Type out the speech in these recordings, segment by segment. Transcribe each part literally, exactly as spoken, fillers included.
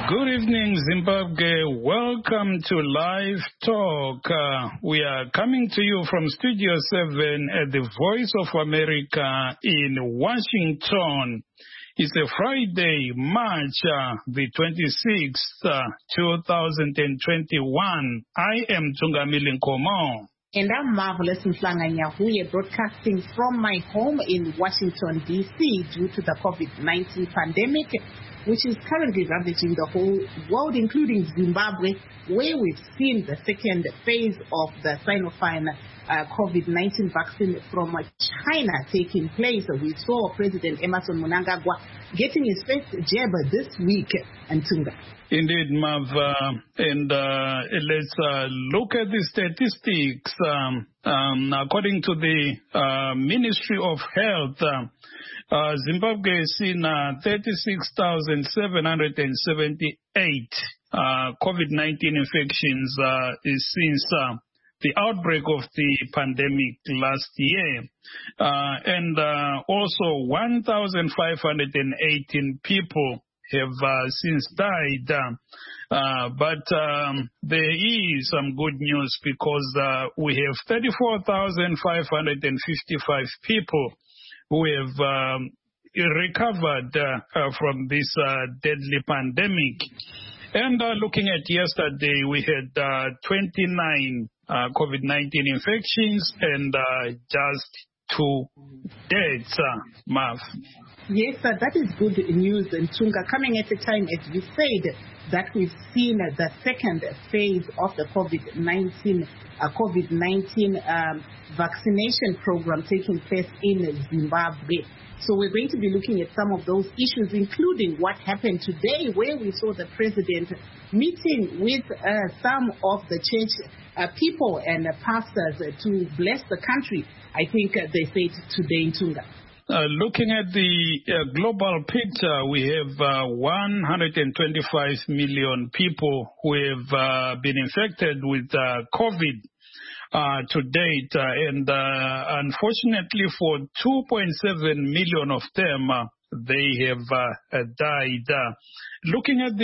Good evening, Zimbabwe. Welcome to Live Talk. Uh, we are coming to you from Studio seven at the Voice of America in Washington. It's a Friday, March uh, the twenty-sixth, uh, two thousand twenty-one. I am Tungamili Nkomo. And I'm Marvelous Mhlanga-Nyahuye, broadcasting from my home in Washington, D C due to the COVID nineteen pandemic, which is currently ravaging the whole world, including Zimbabwe, where we've seen the second phase of the Sinopharm uh, COVID nineteen vaccine from China taking place. We saw President Emmerson Mnangagwa getting his first jab this week. And Tunga. Indeed, Mav, uh, and uh, let's uh, look at the statistics. Um, um, according to the uh, Ministry of Health, uh, uh, Zimbabwe has seen uh, thirty-six thousand seven hundred seventy-eight uh, COVID nineteen infections uh, since uh, the outbreak of the pandemic last year. Uh, and uh, also one thousand five hundred eighteen people have uh, since died. Uh, uh, but um, there is some good news because uh, we have thirty-four thousand five hundred fifty-five people who have um, recovered uh, uh, from this uh, deadly pandemic. And uh, looking at yesterday, we had uh, twenty-nine uh, COVID nineteen infections and uh, just two deaths, uh, Mav. Yes, uh, that is good news. And Tunga, coming at a time, as you said, that we've seen uh, the second phase of the COVID nineteen uh, COVID nineteen um, vaccination program taking place in Zimbabwe. So we're going to be looking at some of those issues, including what happened today, where we saw the president meeting with uh, some of the church uh, people and uh, pastors uh, to bless the country. I think uh, they said today in Tunga. Uh, looking at the uh, global picture, we have uh, one hundred twenty-five million people who have uh, been infected with uh, COVID uh, to date. Uh, and uh, unfortunately for two point seven million of them, uh, they have uh, died. Uh, looking at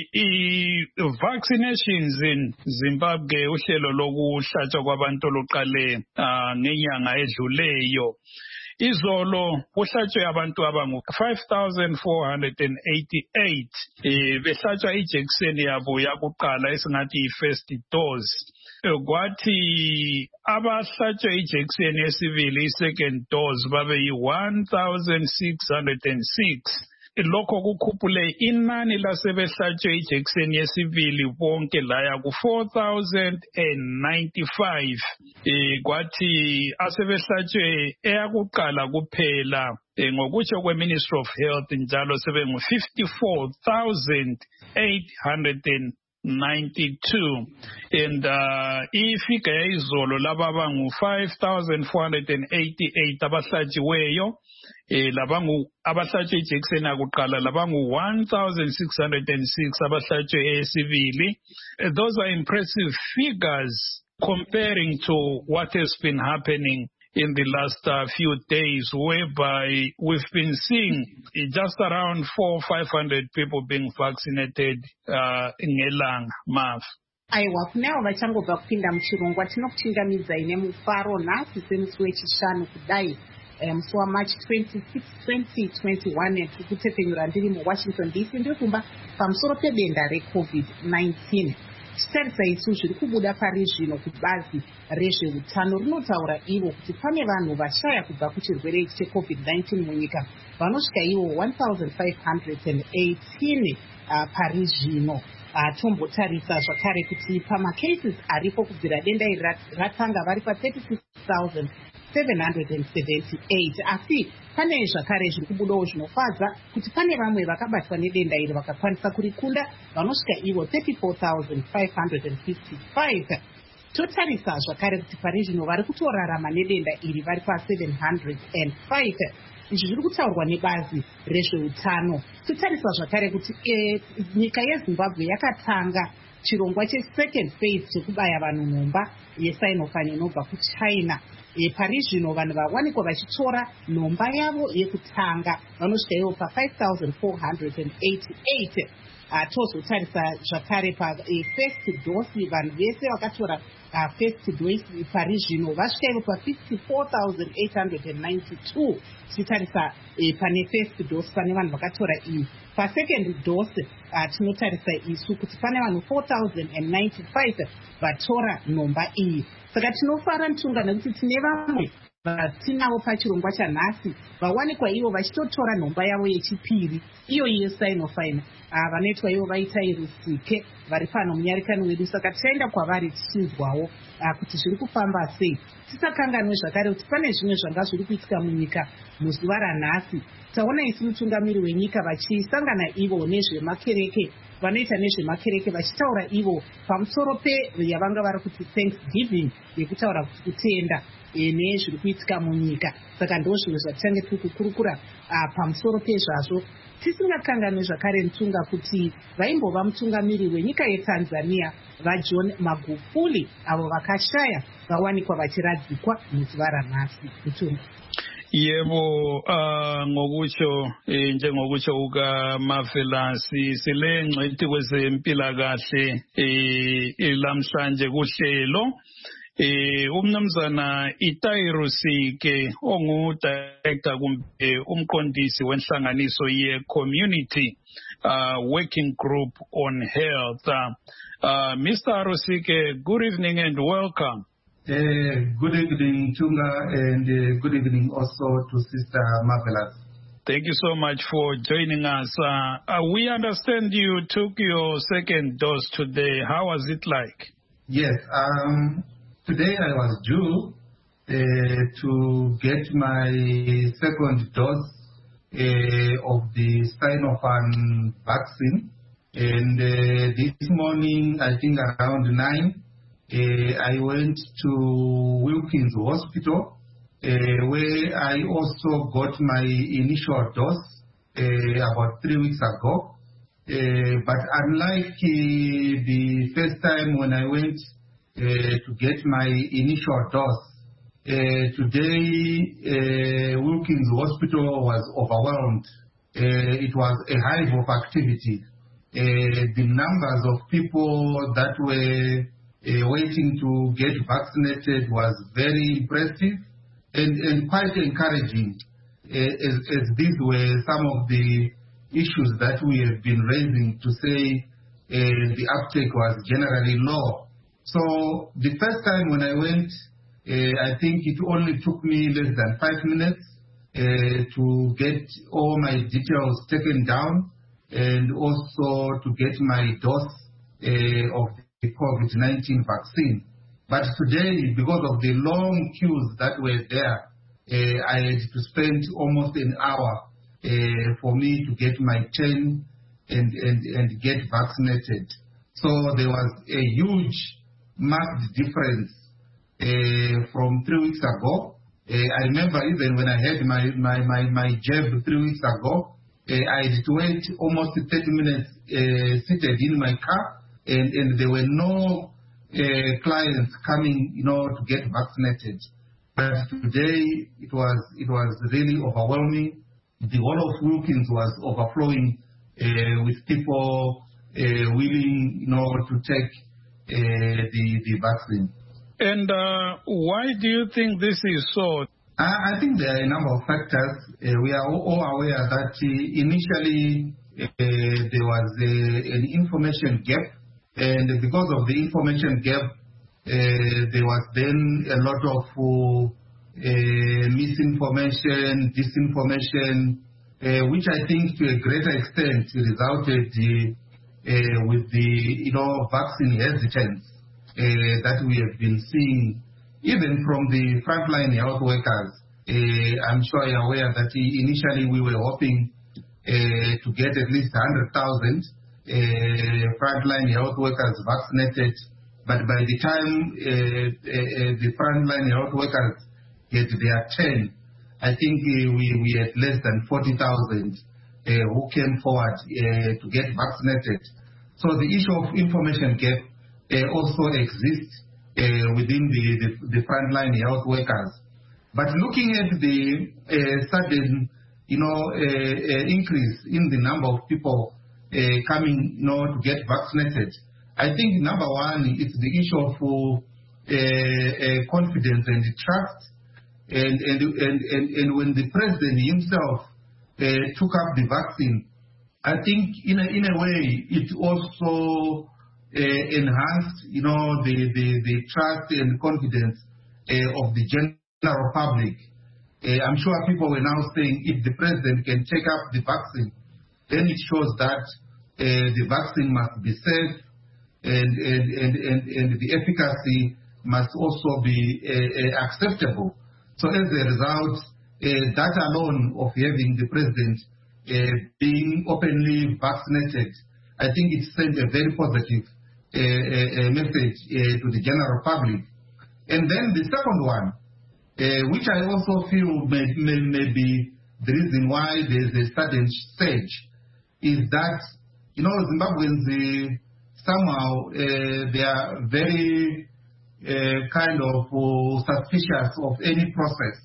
the uh, vaccinations in Zimbabwe, uhlelo lokuhlatshwa kwabantu oluqale ngenyanga edluleyo. Izolo kuhlatshwe abantu abangu five thousand four hundred eighty-eight eh behlatshwa ijekiseni yabo yakuqala esingathi i-first dose. Kwathi abahlatshwe ijekiseni yesibili i-second dose babe yi-one thousand six hundred six. Lokho kukhuphule inani lasebehlatshwe ijekiseni yesibili bonke laya ku four thousand ninety-five. Eh kwathi asebehlatshwe eyakuqala kuphela ngokutsho kwe-Ministry of Health njalo sebengu fifty-four thousand eight hundred ninety-two. And uh, ifigure yayizolo laba bangu five thousand four hundred eighty-eight abahlatshiweyo. Eh labangu abahlatshwe ijekiseni yakuqala labangu one thousand six hundred six abahlatshwe eyesibili. Those are impressive figures comparing to what has been happening in the last uh, few days, whereby we've been seeing just around four five hundred people being vaccinated uh, in Elang, Mav. Aiwa, kunewo vachangobva kupinda muchirongwa tinokuchingamidza nemufaro nhasi semusi wechishanu kudai musi waMarch twenty-sixth twenty twenty-one tiri kutepfenyura ndiri muWashington D C ndiri kumba pamusoro pedenda reCovid nineteen. Chitarisa isu zviri kubuda pari zvino kubazi rezveutano rinotaura ivo kuti pane vanhu vashaya kubva kuchirwere ichi cheCovid nineteen munyika vanosvika ivo one thousand five hundred eighteen uh, pari zvino. Uh, tombotarisa zvakare kuti pamacases aripo kubvira denda iri ratanga vari pa thirty-six thousand seven hundred seventy-eight. Asi pane zvakare zviri kubudawo zvinofadza kuti pane vamwe vakabatwa nedenda iri vakakwanisa kurikunda vanosvika ivo thirty-four thousand five hundred fifty-five. Totarisa zvakare kuti pari zvino vari kutorarama nedenda iri vari pa seven hundred five. Izvi zviri kutaurwa nebazi rezveutano. Totarisa zvakare kuti e, nyika yeZimbabwe yakatanga chirongwa chesecond phase chekubaya vanhu nhomba yeSinopharm inobva kuChina. e, pari zvino vanhu vawanikwa vachitora nhomba yavo yekutanga vanosvika ivo pa-five thousand four hundred eighty-eight. Uh, tozotarisa zvakare pa-first dose vanhu vese vakatora uh, first dose pari zvino vasvika ivo pa-fifty-four thousand eight hundred ninety-two tichitarisa eh, pane first dose pane vanhu vakatora iyi. Pa-second dose uh, tinotarisa isu kuti pane vanhu four thousand ninety-five vatora nhomba iyi. Saka tinofara ntunga nekuti tine vamwe vatinavo pachirongwa chanhasi vawanikwa ivo vachitotora nhomba yavo yechipiri iyo yeSinopharm uh, vanoitwa ivo vaitai Rusike vari pano munyarikani wedu. Saka tichaenda kwavari tichinzwawo uh, kuti zviri kufamba sei. Tisakanganwe zvakare kuti pane zvimwe zvanga zviri kuitika munyika muzuva ranhasi. Taona isi mutungamiri wenyika vachisangana ivo nezvemakereke vanoita nezvemakereke vachitaura ivo pamusoro peyavanga vari kuti Thanksgiving yekutaura kuti kutenda e, nezviri kuitika munyika. Saka ndo zvinhu zvatichange tiri kukurukura uh, pamusoro pezvazvo. Tisingakanganwe zvakare mutunga kuti vaimbova mutungamiri wenyika yeTanzania vaJohn Magufuli avo vakashaya vawanikwa vachiradzikwa muzuva ranhasi. Mutunga yebo uh, ngokutsho eh, njengokutsho ukaMavelasi silengcwethi kwezempilakahle eh, lamhlanje kuhlelo eh umnumzana Itai Rusike ongudirector kumbe umqondisi wenhlanganiso ye-Community uh, Working Group on Health. Uh, Mister Rusike, good evening and welcome. Uh, good evening, Tunga, and uh, good evening also to Sister Marvelous. Thank you so much for joining us. Uh, uh, we understand you took your second dose today. How was it like? Yes, um, today I was due uh, to get my second dose uh, of the Sinopharm vaccine. And uh, this morning, I think around nine, Uh, I went to Wilkins Hospital, uh, where I also got my initial dose uh, about three weeks ago. Uh, but unlike uh, the first time when I went uh, to get my initial dose, uh, today uh, Wilkins Hospital was overwhelmed. Uh, it was a hive of activity. Uh, the numbers of people that were Uh, waiting to get vaccinated was very impressive and, and quite encouraging, uh, as, as these were some of the issues that we have been raising to say uh, the uptake was generally low. So the first time when I went, uh, I think it only took me less than five minutes uh, to get all my details taken down and also to get my dose uh, of the COVID nineteen vaccine. But today, because of the long queues that were there, uh, I had to spend almost an hour uh, for me to get my turn and, and, and get vaccinated. So there was a huge, marked difference uh, from three weeks ago. Uh, I remember even when I had my, my, my, my jab three weeks ago, uh, I had to wait almost thirty minutes uh, seated in my car. And, and there were no uh, clients coming, you know, to get vaccinated. But today it was it was really overwhelming. The whole of Wilkins was overflowing uh, with people uh, willing, you know, to take uh, the the vaccine. And uh, why do you think this is so? I, I think there are a number of factors. Uh, we are all aware that uh, initially uh, there was a, an information gap. And because of the information gap, uh, there was then a lot of uh, misinformation, disinformation, uh, which I think to a greater extent resulted uh, with the you know vaccine hesitance uh, that we have been seeing, even from the frontline health workers. Uh, I'm sure you're aware that initially we were hoping uh, to get at least one hundred thousand. Uh, frontline health workers vaccinated, but by the time uh, uh, the frontline health workers get their turn, I think uh, we, we had less than forty thousand uh, who came forward uh, to get vaccinated. So the issue of information gap uh, also exists uh, within the, the, the frontline health workers. But looking at the uh, sudden, you know, uh, uh, increase in the number of people uh, coming, you know, to get vaccinated, I think number one is the issue of uh, uh, confidence and trust. And, and, and, and, and when the president himself uh, took up the vaccine, I think in a, in a way it also uh, enhanced, you know, the, the, the trust and confidence uh, of the general public. Uh, I'm sure people were now saying if the president can take up the vaccine, then it shows that uh, the vaccine must be safe and, and, and, and, and the efficacy must also be uh, uh, acceptable. So as a result, uh, that alone of having the president uh, being openly vaccinated, I think it sent a very positive uh, uh, message uh, to the general public. And then the second one, uh, which I also feel may, may, may be the reason why there's a sudden surge, is that, you know, Zimbabweans, uh, somehow uh, they are very uh, kind of uh, suspicious of any process.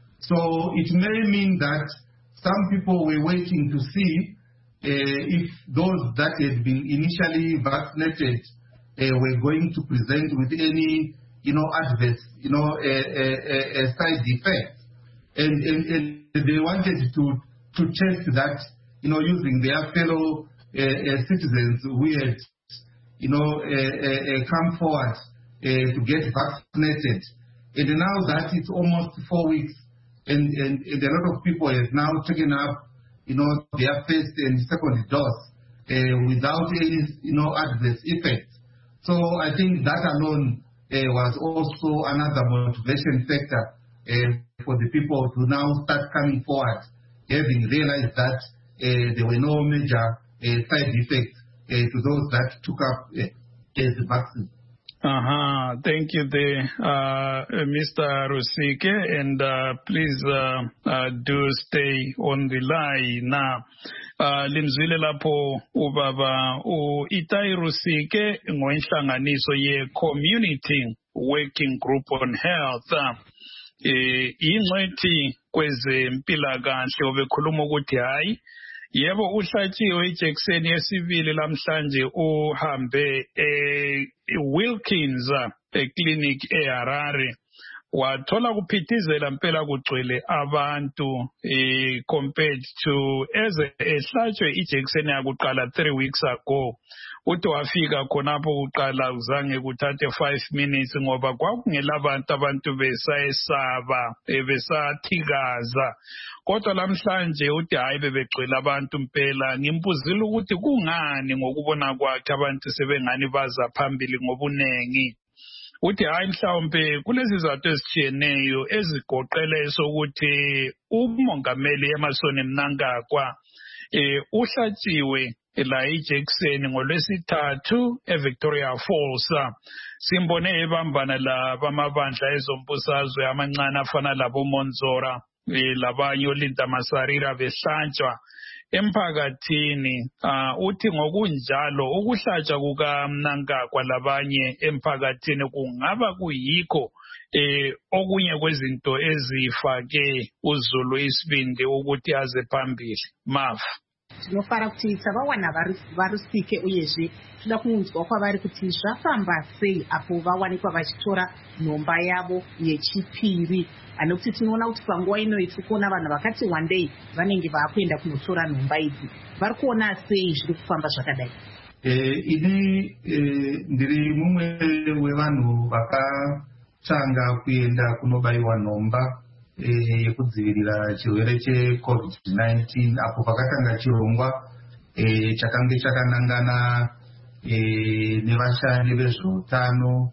So it may mean that some people were waiting to see uh, if those that had been initially vaccinated uh, were going to present with any, you know, adverse, you know, uh, uh, uh, side effects. And, and, and they wanted to, to test that, you know, using their fellow uh, uh, citizens who had, you know, uh, uh, uh, come forward uh, to get vaccinated. And now that it's almost four weeks, and, and, and a lot of people have now taken up, you know, their first and second dose uh, without any, you know, adverse effects. So I think that alone uh, was also another motivation factor uh, for the people to now start coming forward, having realized that uh, there were no major uh, side effects uh, to those that took up uh, the vaccine. Uh-huh. Thank you there, uh, Mister Rusike, and uh, please uh, uh, do stay on the line now. Uh, limzwile lapho ubaba u Itai Rusike ngoinhlanganiso ye Community Working Group on Health. Eh ingcwethi kwezempilakahle obekhuluma ukuthi hayi yebo uhlatshiwe ijekiseni yesibili lamhlanje uhambe e Wilkins eclinic eHarare wathola kuphithizela impela kugcwele abantu eh compared to eze ehlatshwe ijekiseni yakuqala three weeks ago. Uthi wafika khonapho kuqala uzange kuthathe five minutes ngoba kwakungela abantu abantu besayesaba besathikaza. Kodwa lamhlanje uthi hayi bebegcwele abantu impela. Ngimbuzile ukuthi kungani ngokubona kwakhe abantu sebengani baza phambili ngobunengi. Uthi hayi mhlawumbe kulezi zathu ezitshiyeneyo ezigoqele sokuthi umongameli Emmerson Mnangagwa eh uhlatshiwe la ijekiseni ngolwesithathu eVictoria Falls. Simbone ebambana la bamabandla ezombusazwe amancane afana labo Monzora labanye oLinda Masarira behlanjwa emphakathini. Uh, uthi ngokunjalo ukuhlatshwa kukaMnangagwa labanye emphakathini kungaba kuyikho eh okunye kwezinto ezifake uZulu isibindi ukuthi aze phambili. Mafu tinofara kuti tabawana varusike uyezve toda kunzwa kwavari kuti zvafamba sei apo vawanikwa vachitora nhomba yavo yechipiri, anokuti tinoona kuti panguva ino tiri kuona vanhu vakati wandei vanenge vaakuenda kunotora nhomba idzi. Vari kuona sei zviri kufamba zvakadai? Ini ndiri mumwe wevanhu vakatanga kuenda kunobayiwa nhomba yekudzivirira chirwere checovid nineteen apo pakatanga chirongwa chakange chakanangana nevashandi vezveutano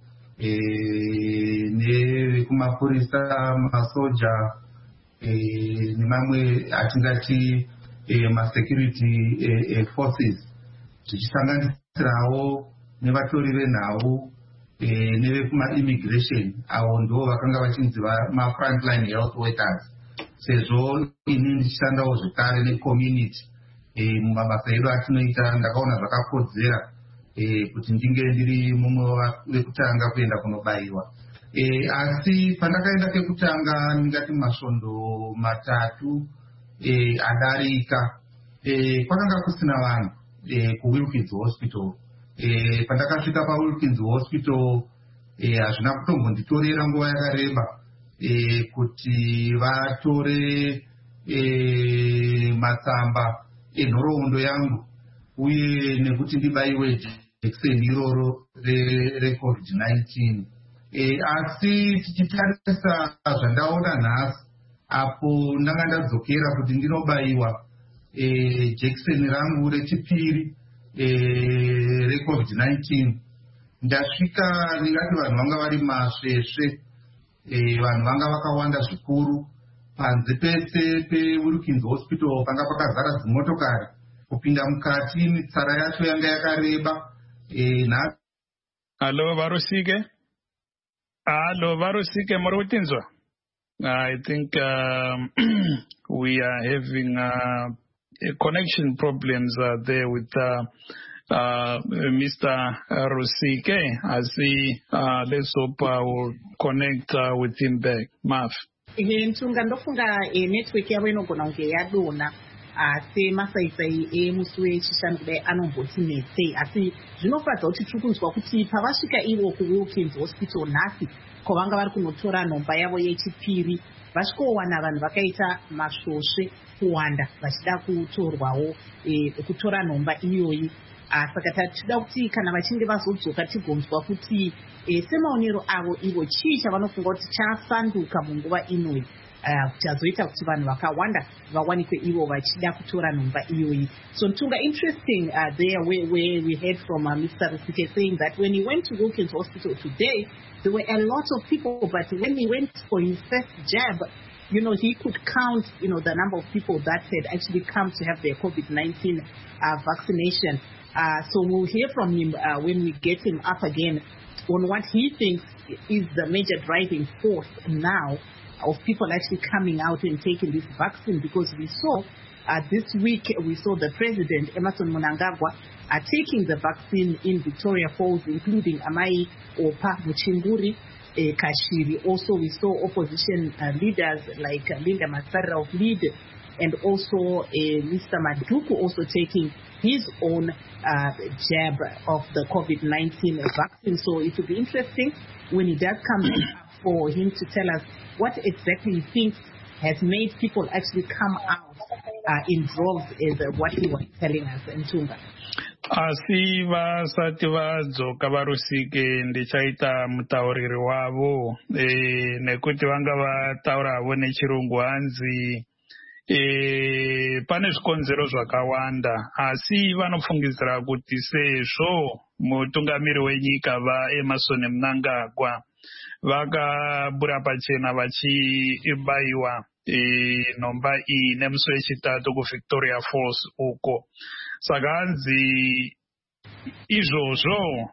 nevekumapurisa, masoja nemamwe atingati masecurity forces, zvichisanganisirawo nevatori venhau nevekuma-immigration. Avo ndo vakanga vachinzi ma-frontline health workers, sezvo ini ndichishandawo zvekare necommunity mumabasa edu atinoita. Ndakaona zvakakodzera kuti ndinge ndiri mumwe wekutanga kuenda kunobayiwa. e, asi pandakaenda kekutanga ndingati masvondo matatu e, adarika e, kwakanga kusina vanhu e, kuWilkins Hospital. e, pandakasvika paWilkins Hospital hazvina e, kutombonditorera nguva yakareba e, kuti vatore e, matsamba enhoroondo yangu uye nekuti ndibaiwe jekiseni iroro recovid nineteen. E, asi tichitarisa zvandaona nhasi apo ndanga ndadzokera kuti ndinobaiwa e, jekiseni rangu rechipiri e, recovid nineteen, ndasvika ndingati vanhu vanga vari masvesve, e, vanhu vanga vakawanda zvikuru. Panze pese peWilkins Hospital panga pakazara dzimotokari, kupinda mukati mitsara yacho yanga yakareba. e, na Hello Varusike. Hello Varusike, muri kutinzwa? I think um, we are having uh, connection problems uh, there with uh, uh, Mister Rusike. I see. Uh, let's hope I will connect uh, with him back. Maf. Ntunga ndofunga network yavo inogona kunge yadona semasaisai emusi wechishanu kudai anomboti netsei, asi zvinofadza kuti tiri kunzwa kuti pavasvika ivo kuWilkins Hospital nhasi kwavanga vari kunotora nhomba yavo yechipiri, vasvikowana vanhu vakaita masvosve kuwanda vachida kutorwawo e, kutora nhomba iyoyi. Saka tatida kuti kana vachinge vazodzoka tigonzwa kuti e, semaonero avo ivo chii chavanofunga kuti chasanduka munguva inoyi chazoita kuti vanhu vakawanda vawanikwe ivo vachida kutora nhomba iyoyi. So Ntunga, interesting uh, there where, where we heard from uh, Mister Rusike saying that when he went to Wilkins Hospital today, there were a lot of people, but when he went for his first jab, you know, he could count, you know, the number of people that had actually come to have their COVID nineteen uh, vaccination. Uh, so we'll hear from him uh, when we get him up again on what he thinks is the major driving force now of people actually coming out and taking this vaccine, because we saw uh, this week, we saw the President, Emmerson Mnangagwa, uh, taking the vaccine in Victoria Falls, including Amai Opa Muchinguri, uh, Kashiri. Also, we saw opposition uh, leaders like uh, Linda Masara of LEAD, and also uh, Mister Maduku also taking his own uh, jab of the COVID nineteen vaccine. So it will be interesting when he does come for him to tell us what exactly he thinks has made people actually come out uh, in droves, is uh, what he was telling us. Ntunga. Asi vasati vadzoka Varusike ndichaita mutauriri wavo e, nekuti vanga vataura havo nechirungu hanzi e, pane zvikonzero zvakawanda, asi vanofungidzira kuti sezvo mutungamiri wenyika vaEmmerson Mnangagwa vakabura pachena vachibaiwa e, nhomba iyi nemusi wechitatu kuVictoria Falls uko, saka hanzi izvozvo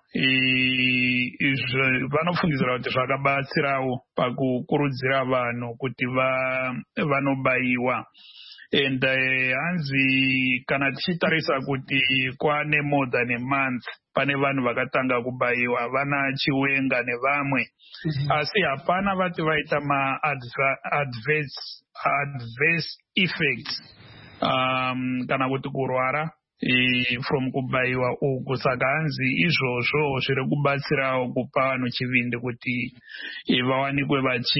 vanofungidzira kuti zvakabatsirawo pakukurudzira vanhu kuti vanobaiwa. And hanzi kana tichitarisa kuti kwane more than a month pane vanhu vakatanga kubaiwa, vana Chiwenga nevamwe, asi hapana vati vaita ma adverse adverse effects um, kana kuti kurwara E, from kubaiwa uku. Saka hanzi izvozvo zviri kubatsirawo kupa vanhu chivindi kuti e, vawanikwe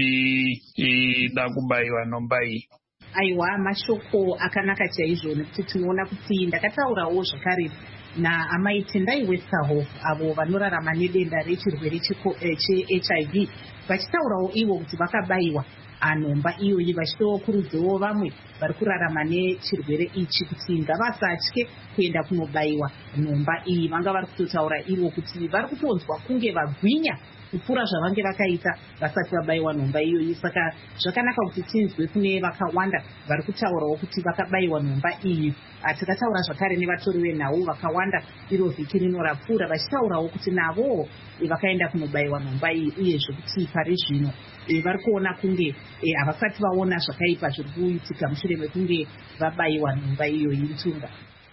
vachida kubaiwa nhomba iyi. Aiwa, mashoko akanaka chaizvo, nekuti tinoona kuti ndakataurawo zvakare naamai Tendai Westerhoff avo vanorarama nedenda rechirwere che-H I V, vachitaurawo ivo kuti vakabaiwa nhomba iyoyi, vachitokurudzirawo vamwe vari kurarama nechirwere ichi kuti ngavasatye kuenda kunobaiwa nhomba iyi. Vanga vari kutotaura ivo kuti vari kutonzwa kunge vagwinya kupfuura zvavange vakaita vasati vabaiwa nhomba iyoyi. Saka zvakanaka kuti tinzwe kune vakawanda vari kutaurawo kuti vakabaiwa nhomba iyi. Tikataura zvakare nevatori venhau vakawanda iro vhiki rino rapfuura, vachitaurawo kuti navo vakaenda kunobaiwa nhomba iyi, uyezve kuti pari zvino vari kuona kunge havasati vaona zvakaipa zviri kuitika mushure mekunge vabaiwa nhomba iyoyi. Ntunga.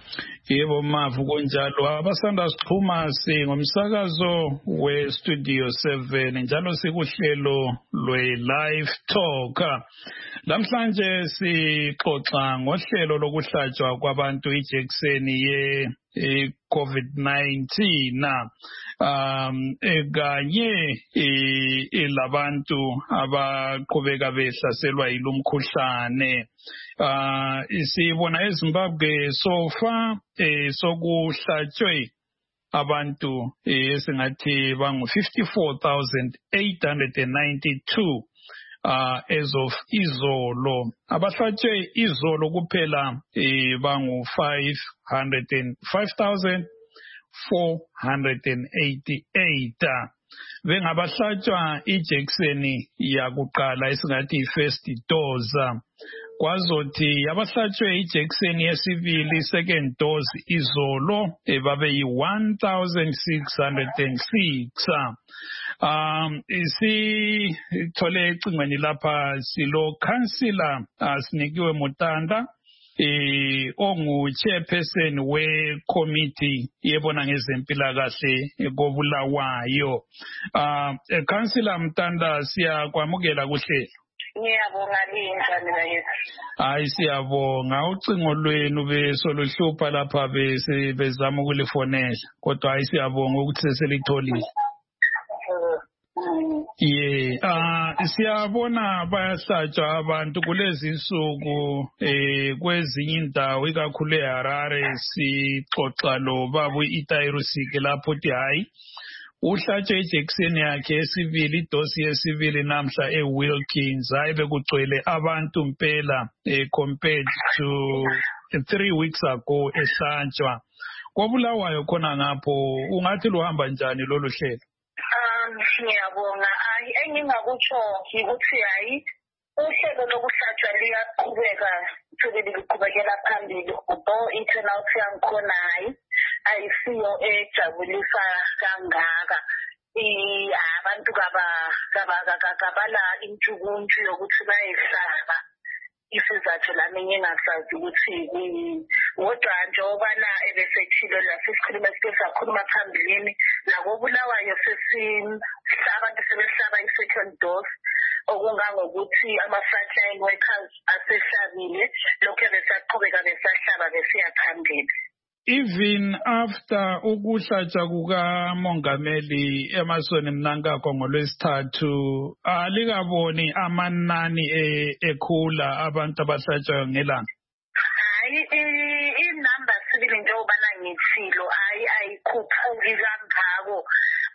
Yebo Mavu kunjalo abasanda sikhuma singomsakazo we Studio seven njalo sikuhlelo lwe Live Talk. Namhlanje sixoxa ngohlelo lokuhlatshwa kwabantu ijekiseni ye COVID nineteen um kanye labantu abaqhubeka behlaselwa yilumkhuhlane. Uh, isibona eZimbabwe so far eh, sokuhlatshwe abantu esingathi bangu fifty-four thousand eight hundred ninety-two uh, as of izolo. Abahlatshwe izolo kuphela eh, bangu five thousand four hundred eighty-eight. Bengabahlatshwa ijekiseni yakuqala esingathi first dose. Kwazothi abahlatshwe ijekiseni yesibili second dose izolo babe yi one thousand six hundred six. Um isi thole ecingweni lapha silo councillor asinikiwe Mutanda eh ongu chairperson we committee yebona ngezempilakahle kobulawayo. Uh councillor Mutanda siyakwamukela kuhlelo. Ngiyabonga linjani bayethu. Hayi siyabonga ucingo lwenu besoluhlupha lapha bese bezama ukulifonela kodwa hayi siyabonga ukuthi seselitholile. Yeah, ah siyabona bayahlatshwa abantu kulezi insuku eh kwezinye indawo ikakhulu eHarare sixoxa lo babu iTairusike lapho uthi hayi uhlatshwe ijekiseni yakhe esibili idosi yesibili namhla eWilkins hayi bekugcwele abantu mpela eh, compared to three weeks ago ehlatshwa. Kobulawayo khona ngapho ungathi luhamba njani lolu hlelo? Um ngiyabonga ayi engingakutsho ukuthi hayi uhlelo lokuhlatshwa liyaqhubeka futhi liqhubekela phambili ubho internal yankhona hayi ayisiyo ejabulisa kangaka. I abantu kaba kaba kabala intshukuntshu yokuthi bayehlaba isizathu lami ngingasazi ukuthi kodwa njengoba na ebesethilo lasesikhuluma sisakhuluma phambilini nakobulawayo sesihlaba abantu sebehlaba i-second dose okungangokuthi ama-frontline workers asehlabile lokho besaqhubeka besahlaba besiya phambili. Even after ukuhlatshwa kukamongameli Emmerson Mnangagwa ngolwesithathu alikaboni amanani ekhula abantu abahlatshwayo ngelanga? Hayi inamba sibili njengoba ngithilo hayi ayikhuphuki kangako.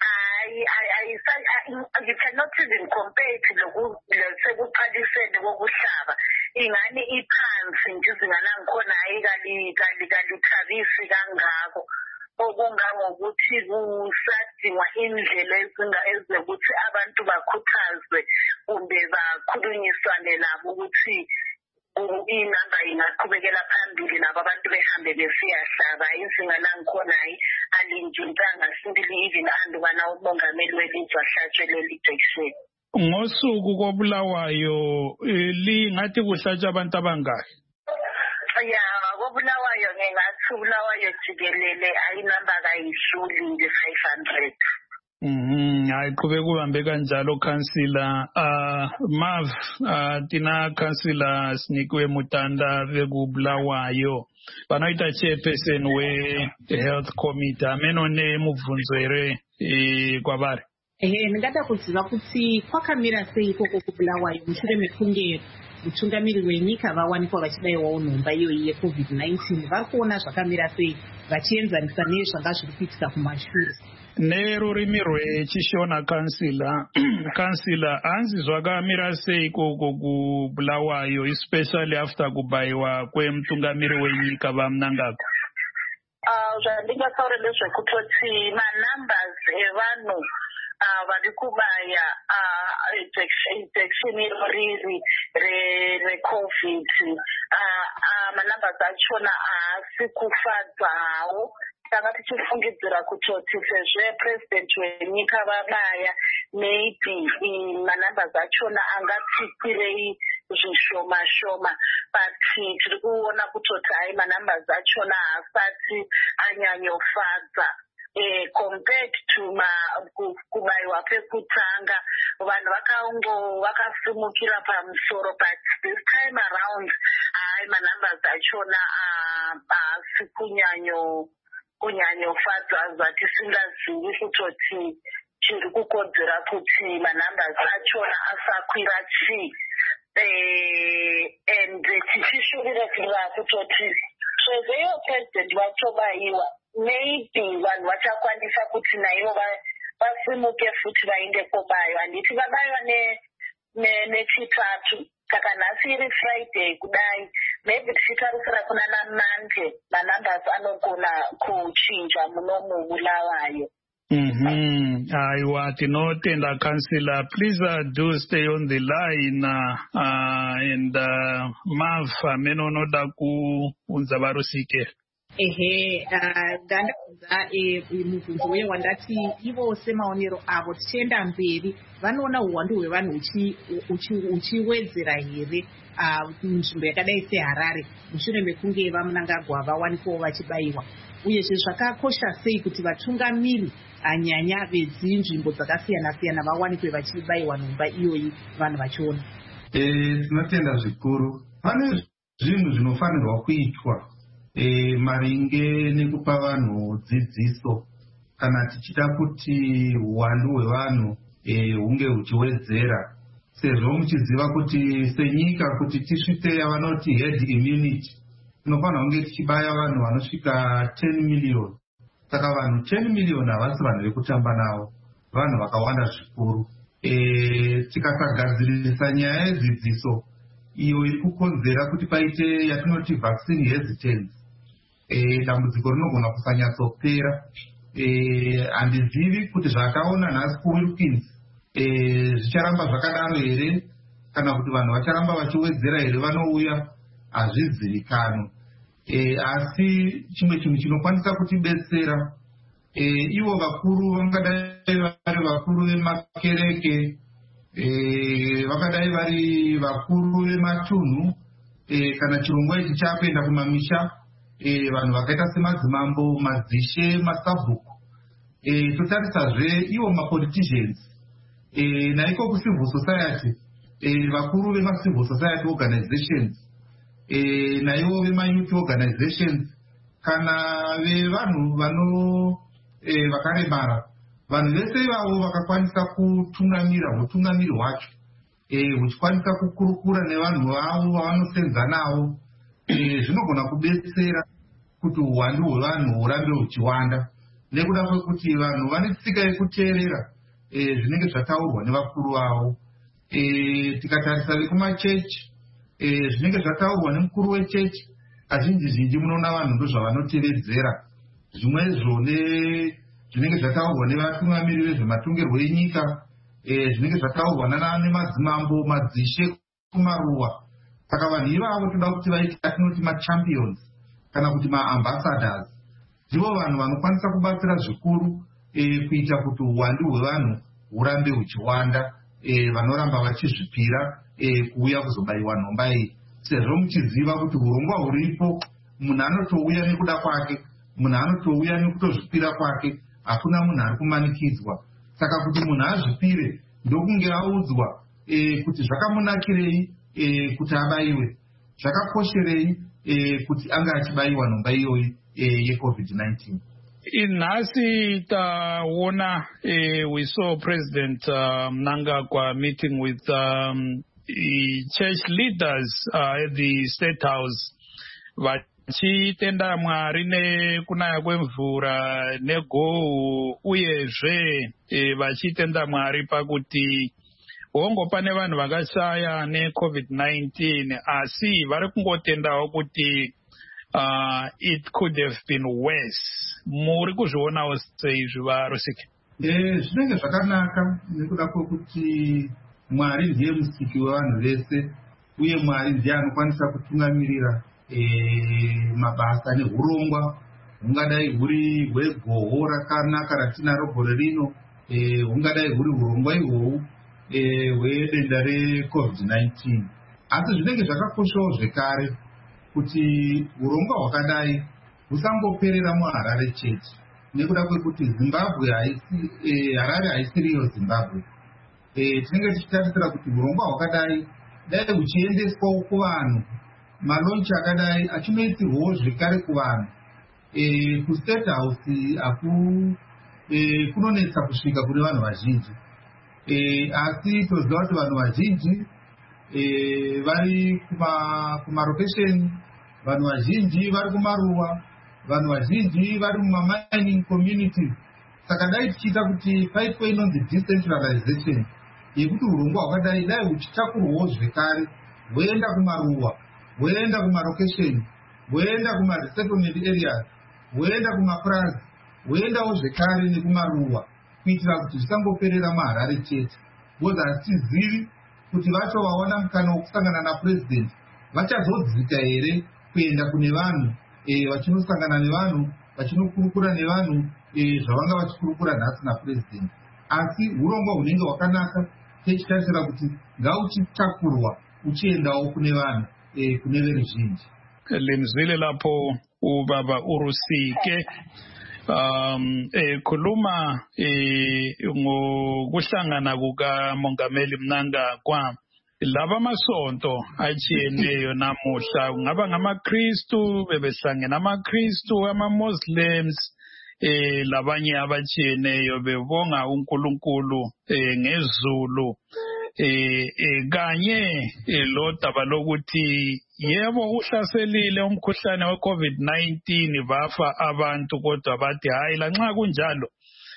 I I I you cannot even compare to sekuqaliseni kokuhlaba ingani iphansi nje izingana ngikhona ayikali kali kalithabisi kangako okungangokuthi kusadingwa indlela ezinga ezokuthi abantu bakhuthazwe kumbe bakhulunyiswane nabo ukuthi inamba ingaqhubekela phambili nabo abantu behambe besiyahlaba izinga langikhona hayi alinjintanga sibili even andubana umongameli welizwe ahlatshwe leli ijekiseni. Ngosuku kobulawayo lingathi kuhlatshwa abantu abangaki? Ya kobulawayo ngingathi ubulawayo jikelele ayinamba kayishuli nje five hundred. Mhm ayiqhubeka kuhambe kanjalo councillor uh Mav uh tina councillor Sinikiwe Mutanda bekubulawayo banoita chairperson we health committee amenone muvunzwere eh kwabari. Eh ngada kuziva kuti kwakamira sei koko kubulawayo mushure mekunge mutungamiri wenyika vawanikwa vachibayiwa nhomba iyo ye COVID nineteen vari kuona zvakamira sei vachienzanisa nezvanga zviri kuitika kumashure? Nerurimi rwechishona councillor councillor hanzi zvakamira sei koko kubulawayo especially after kubayiwa kwemutungamiri wenyika vaMnangagwa? Uh, zvandingataura ndezvekutoti manumbers evanhu vari kubaya injection riri recovid manumbers achona haasi kufadzawo. Tanga tichifungidzira kutoti sezve president wenyika vabaya maybe manumbers achona angatsikwirei zvishoma shoma, but tiri kuona kutoti hai manumbers achona haasati anyanyofadza. Eh, compared to ma kubaiwa pekutanga vanhu vakango vakasimukira pamusoro, but this time around hai manumbers achona haasi kunyanyo kunyanyofadza zvatisingazivi kutoti chiri kukodzera kuti manumbers achona asakwira chii. Eh, and tichishuvira kutoti sezvo president vatobaiwa maybe vanhu vachakwanisa kuti naivo vasimuke futi vainde kobaiwa. Handiti vabaiwa nechitatu saka nhasi iri Friday kudai, maybe tichitarisira kuna naMonday manumbers anogona kuchinja muno mubulawayo. Mm-hmm. Aiwa, tinotenda Councillor. Please uh, do stay on the line uh, uh, and uh, Mav amene unoda kuunza varusike. Ehe, ndandaudza mubvunzo uye wandati ivo semaonero avo tichienda mberi vanoona uwandu hwevanhu uchiwedzera here nzvimbo yakadai seHarare mushure mekunge vaMnangagwa vawanikwawo vachibayiwa, uyezve zvakakosha sei kuti vatungamiri anyanya vedzinzvimbo dzakasiyana siyana vawanikwe vachibayiwa nhomba iyoyi vanhu vachiona. Tinotenda zvikuru. Pane zvinhu zvinofanirwa kuitwa E, maringe nekupa vanhu dzidziso kana tichida kuti uwandu hwevanhu e, hunge huchiwedzera, sezvo muchiziva kuti senyika kuti tisvike yavanoti herd immunity tinofanira kunge tichibaya vanhu vanosvika ten million. Saka vanhu ten million havasi vanhu vekutamba navo, vanhu vakawanda zvikuru. E, tikasagadzirisa nyaya yedzidziso iyo iri kukonzera kuti paite yatinoti vaccine hesitance, E, dambudziko rinogona kusanyatsopera. Handizivi e, kuti zvakaona nhasi kuWilkins e, zvicharamba zvakadaro here kana kuti vanhu vacharamba vachiwedzera here vanouya, hazvizivikanwa. E, asi chimwe chinhu chinokwanisa kutibetsera, e, ivo vakuru vangadai vari vakuru vemakereke, e, vakadai vari vakuru vematunhu, e, kana chirongwa ichi chapenda kumamisha, E, vanhu vakaita semadzimambo, madzishe, masabhuku, e, totarisazve ivo mapoliticians, e, naiko kucivil society, e, vakuru vemacivil society organizations, e, naivo vemayouth organizations, kana vevanhu vano e, vakaremara. Vanhu vese ivavo vakakwanisa kutungamira utungamiri hwacho, e, huchikwanisa kukurukura nevanhu vavo vavanosenza navo, zvinogona e, kubetsera kuti uwandu hwevanhu hurambe huchiwanda, nekuda kwekuti vanhu vane tsika yekuteerera e, zvinenge zvataurwa nevakuru vavo. E, tikatarisa vekumachechi, e, zvinenge zvataurwa nemukuru wechechi azhinji zhinji munoona vanhu ndozvavanotevedzera. Zvimwezvo zvinenge zvataurwa nevatungamiri vezvematongerwo enyika, e, zvinenge zvataurwa nemadzimambo, madzishe kumaruwa. Saka vanhu ivavo toda kuti vaite atinoti machampions kana kuti maambassadors. Ndivo vanhu vanokwanisa kubatsira zvikuru e, kuita kuti uwandu hwevanhu hurambe huchiwanda, e, vanoramba vachizvipira e, kuuya kuzobayiwa nhomba iyi, sezvo muchiziva kuti urongwa huripo, munhu anotouya nekuda kwake, munhu anotouya nekutozvipira kwake, hakuna munhu ari kumanikidzwa. Saka kuti munhu azvipire ndokunge audzwa e, kuti zvakamunakirei E, kuti abayiwe, zvakakosherei e, kuti anga achibayiwa nhomba iyoyi e, yeCovid nineteen. Inhasi taona uh, we saw President uh, Mnangagwa meeting with um, church leaders uh, at the State House vachitenda Mwari nekunaya kwemvura negohu, uyezve uh, vachitenda Mwari pakuti hongo pane vanhu vakashaya neCovid nineteen, asi vari kungotendawo kuti uh, it could have been worse. Muri kuzvionawo seizvi varusike? Eh, zvinenge zvakanaka nekuda kwokuti Mwari ndiye musiki wevanhu vese, uye Mwari ndiye anokwanisa kutungamirira eh, mabasa nehurongwa, hungadai huri hwegoho rakanaka ratinaro gore rino, eh, hungadai huri hurongwa ihwohwu hwedenda reCovid nineteen. asi zvinenge zvakakoshawo zvekare kuti urongwa hwakadai husamboperera muHarare chete, nekuda kwekuti Zimbabwe haisi e, Harare haisiriyo Zimbabwe. E, tinenge tichitarisira kuti urongwa hwakadai dai huchiendeswawo kuvanhu, malonchi akadai achinoitirwawo zvekare kuvanhu. E, kuState House aku e, kunonetsa kusvika kune vanhu vazhinji, e, asi toziva kuti vanhu vazhinji e, vari kuma kumarokesheni, vanhu vazhinji vari kumaruwa, vanhu vazhinji vari mumamining communities. Saka dai tichiita kuti paitwe inonzi decentralization yekuti urongwa hwakadai dai huchitakurwawo zvekare, hwoenda kumaruwa, hwoenda kumarokesheni, hwoenda kumaresettlement areas, hwoenda kumaplaza, hwoendawo zvekare nekumaruwa, kuitira kuti zvisangoperera muHarare chete. Because hatizivi kuti vacho vaona mukana wokusangana napresident vachazodzika here kuenda kune vanhu e, vachinosangana nevanhu, vachinokurukura nevanhu e, zvavanga vachikurukura nhasi napresident. Asi urongwa hunenge hwakanaka, tichitarisira kuti ngauchitakurwa uchiendawo kune vanhu e, kune veruzhinji. Limzile lapho ubaba Urusike um ekhuluma eh ngokuhlangana kuka Mongameli Mnangagwa laba amasonto ajiyeneyo namuhla, kungaba ngamaKristu, bebehlangene amaKristu, ama-Muslims eh labanye abajiyeneyo bebonga uNkulunkulu eh ngezulu eh kanye lo daba lokuthi yebo uhlaselile umkhuhlane we-COVID nineteen, bafa abantu, kodwa bathi hayi lanxa kunjalo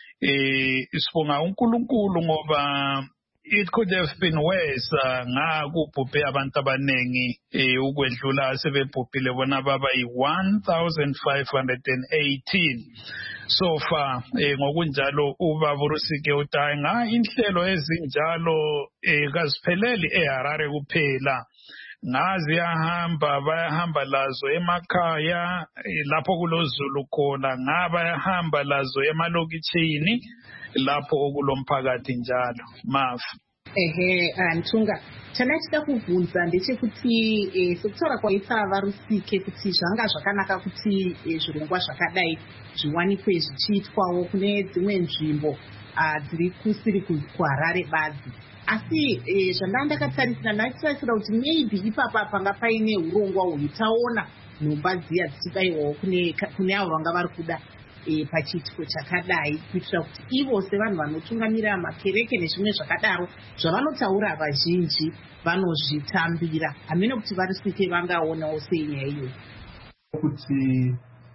eh sibonga uNkulunkulu ngoba it could have been worse. Ngakubhubhe abantu abanengi eh ukwedlula sebebhubhile bona baba yi-one thousand five hundred eighteen so far. Eh ngokunjalo ubaba Urusike uthi nga inhlelo ezinjalo eh kazipheleli eHarare kuphela, ngazi yahamba bayahamba lazo emakhaya lapho kulozulu khona, ngaba yahamba lazo emalokitshini lapho okulomphakathi njalo. Mafu ehe Ntunga, chanachida kubvunza ndechekuti eh, sekutaura kwaita Varusike kuti zvanga zvakanaka kuti eh, zvirongwa zvakadai zviwanikwe zvichiitwawo kune dzimwe nzvimbo dziri kusiri kuHarare badzi. Asi eh, zvanda ndakatarisira ndachitarisira kuti maybe ipapa panga paine urongwa huitaona nhomba dziya dzichidaiwawo kune kune avo vanga vari kuda e, pachiitiko chakadai, kuitira kuti ivo sevanhu vanotungamira makereke nezvimwe zvakadaro zvavanotaura vazhinji vanozvitambira. Hamene kuti Varusike vangaonawo sei nyaya iyoyi? Kuti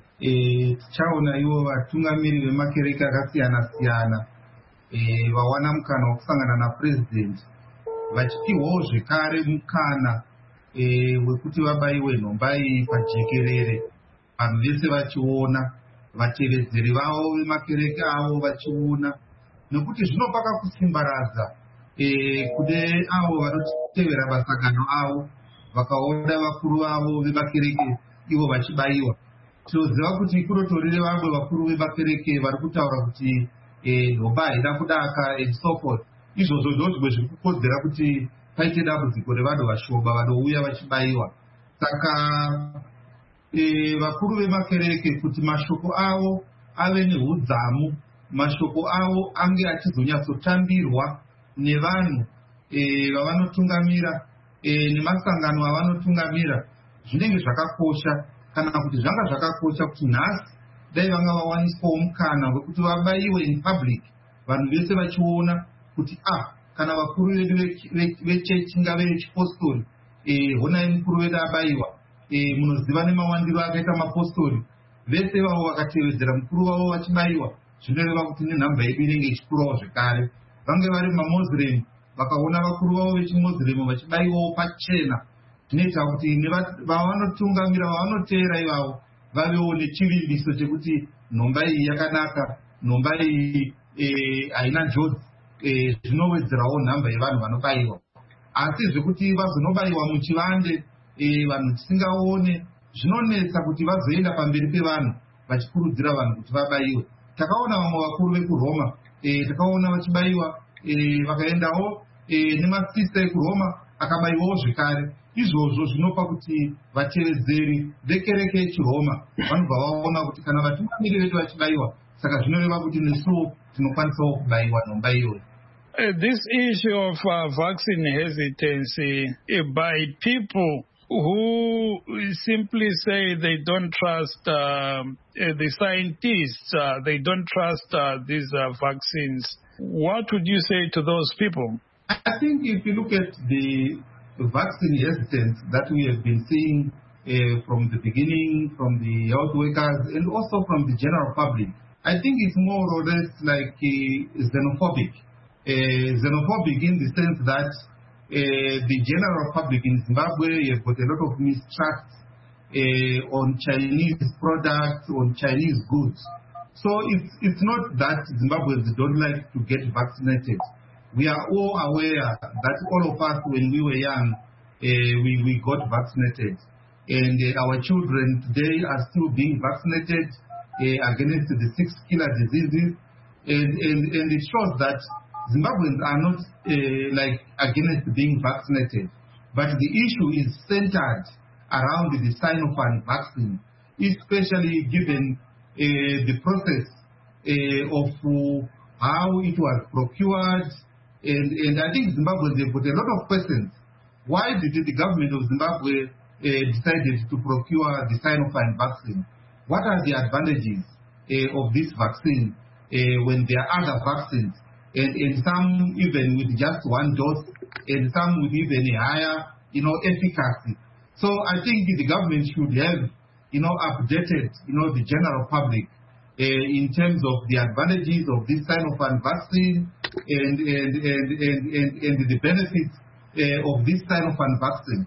tichaona ivo vatungamiri vemakereke akasiyana siyana e, vawana mukana wokusangana napresident vachipiwawo zvekare mukana e, wekuti vabayiwe nhomba iyi pajekerere, vanhu vese vachiona, vatevedzeri vavo vemakereke avo vachiona, nekuti zvinopaka kusimbaradza e, kune avo vanotevera masangano avo vakaona vakuru vavo vemakereke ivo vachibayiwa. Tinoziva kuti kunotorire vamwe vakuru vemakereke vari kutaura kuti nhomba haina kudaka and so forth. Izvozvo ndozvimwe zviri kukodzera kuti paite dambudziko revanhu vashoma vanouya vachibayiwa. Saka e, vakuru vemakereke kuti mashoko avo ave nehudzamu, mashoko avo ange achizonyatsotambirwa nevanhu e, vavanotungamira e, nemasangano avanotungamira, zvinenge zvakakosha. Kana kuti zvanga zvakakosha kuti nhasi dai vanga vawaniswawo mukana wekuti vabayiwe in public, vanhu vese vachiona kuti ah, kana vakuru vedu vechechi ngave vechipostori eh, honai mukuru wedu abayiwa, eh, munoziva nemawandiro akaita mapostori, vese vavo vakatevedzera mukuru vavo vachibayiwa, zvinoreva kuti nenhamba yedu inenge ichikurawo zvekare. Vange vari maMuslim vakaona vakuru vavo vechimoziremu vachibayiwawo pachena, zvinoita kuti vavanotungamira vavanoteera ivavo vavewo nechivimbiso chekuti nhomba iyi yakanaka, nhomba iyi haina njodzi, zvinowedzerawo nhamba yevanhu vanobayiwa. Asi zvekuti vazonobayiwa muchivande vanhu tisingaone, zvinonetsa kuti vazoenda pamberi pevanhu vachikurudzira vanhu kuti vabayiwe. Takaona vamwe vakuru vekuRoma takaona vachibayiwa, vakaendawo nemasista ekuRoma akabayiwawo zvekare. izvozvo zvinopa kuti vatevedzeri vekereke yeChiroma vanobva vaona kuti kana vatungamiri vedu vachibayiwa saka zvinoreva kuti nesuwo tinokwanisawo kubayiwa nhomba iyoyo. Uh, this issue of uh, vaccine hesitancy uh, by people who simply say they don't trust uh, uh, the scientists, uh, they don't trust uh, these uh, vaccines. What would you say to those people? I think if you look at the vaccine hesitance that we have been seeing uh, from the beginning, from the health workers and also from the general public, I think it's more or less like uh, xenophobic. Uh, xenophobic in the sense that uh, the general public in Zimbabwe have got a lot of mistrust uh, on Chinese products, on Chinese goods. So it's, it's not that Zimbabweans don't like to get vaccinated. We are all aware that all of us, when we were young, uh, we, we got vaccinated. And uh, our children today are still being vaccinated uh, against the six killer diseases. And, and, and it shows that Zimbabweans are not uh, like against being vaccinated. But the issue is centered around the Sinopharm vaccine, especially given uh, the process uh, of uh, how it was procured. And, and I think Zimbabweans have got a lot of questions. Why did the government of Zimbabwe uh, decided to procure the Sinopharm vaccine? What are the advantages uh, of this vaccine uh, when there are other vaccines? And, and some even with just one dose, and some with even a higher, you know, efficacy. So I think the government should have, you know, updated, you know, the general public uh, in terms of the advantages of this Sinopharm vaccine and and and and, and, and the benefits uh, of this Sinopharm vaccine.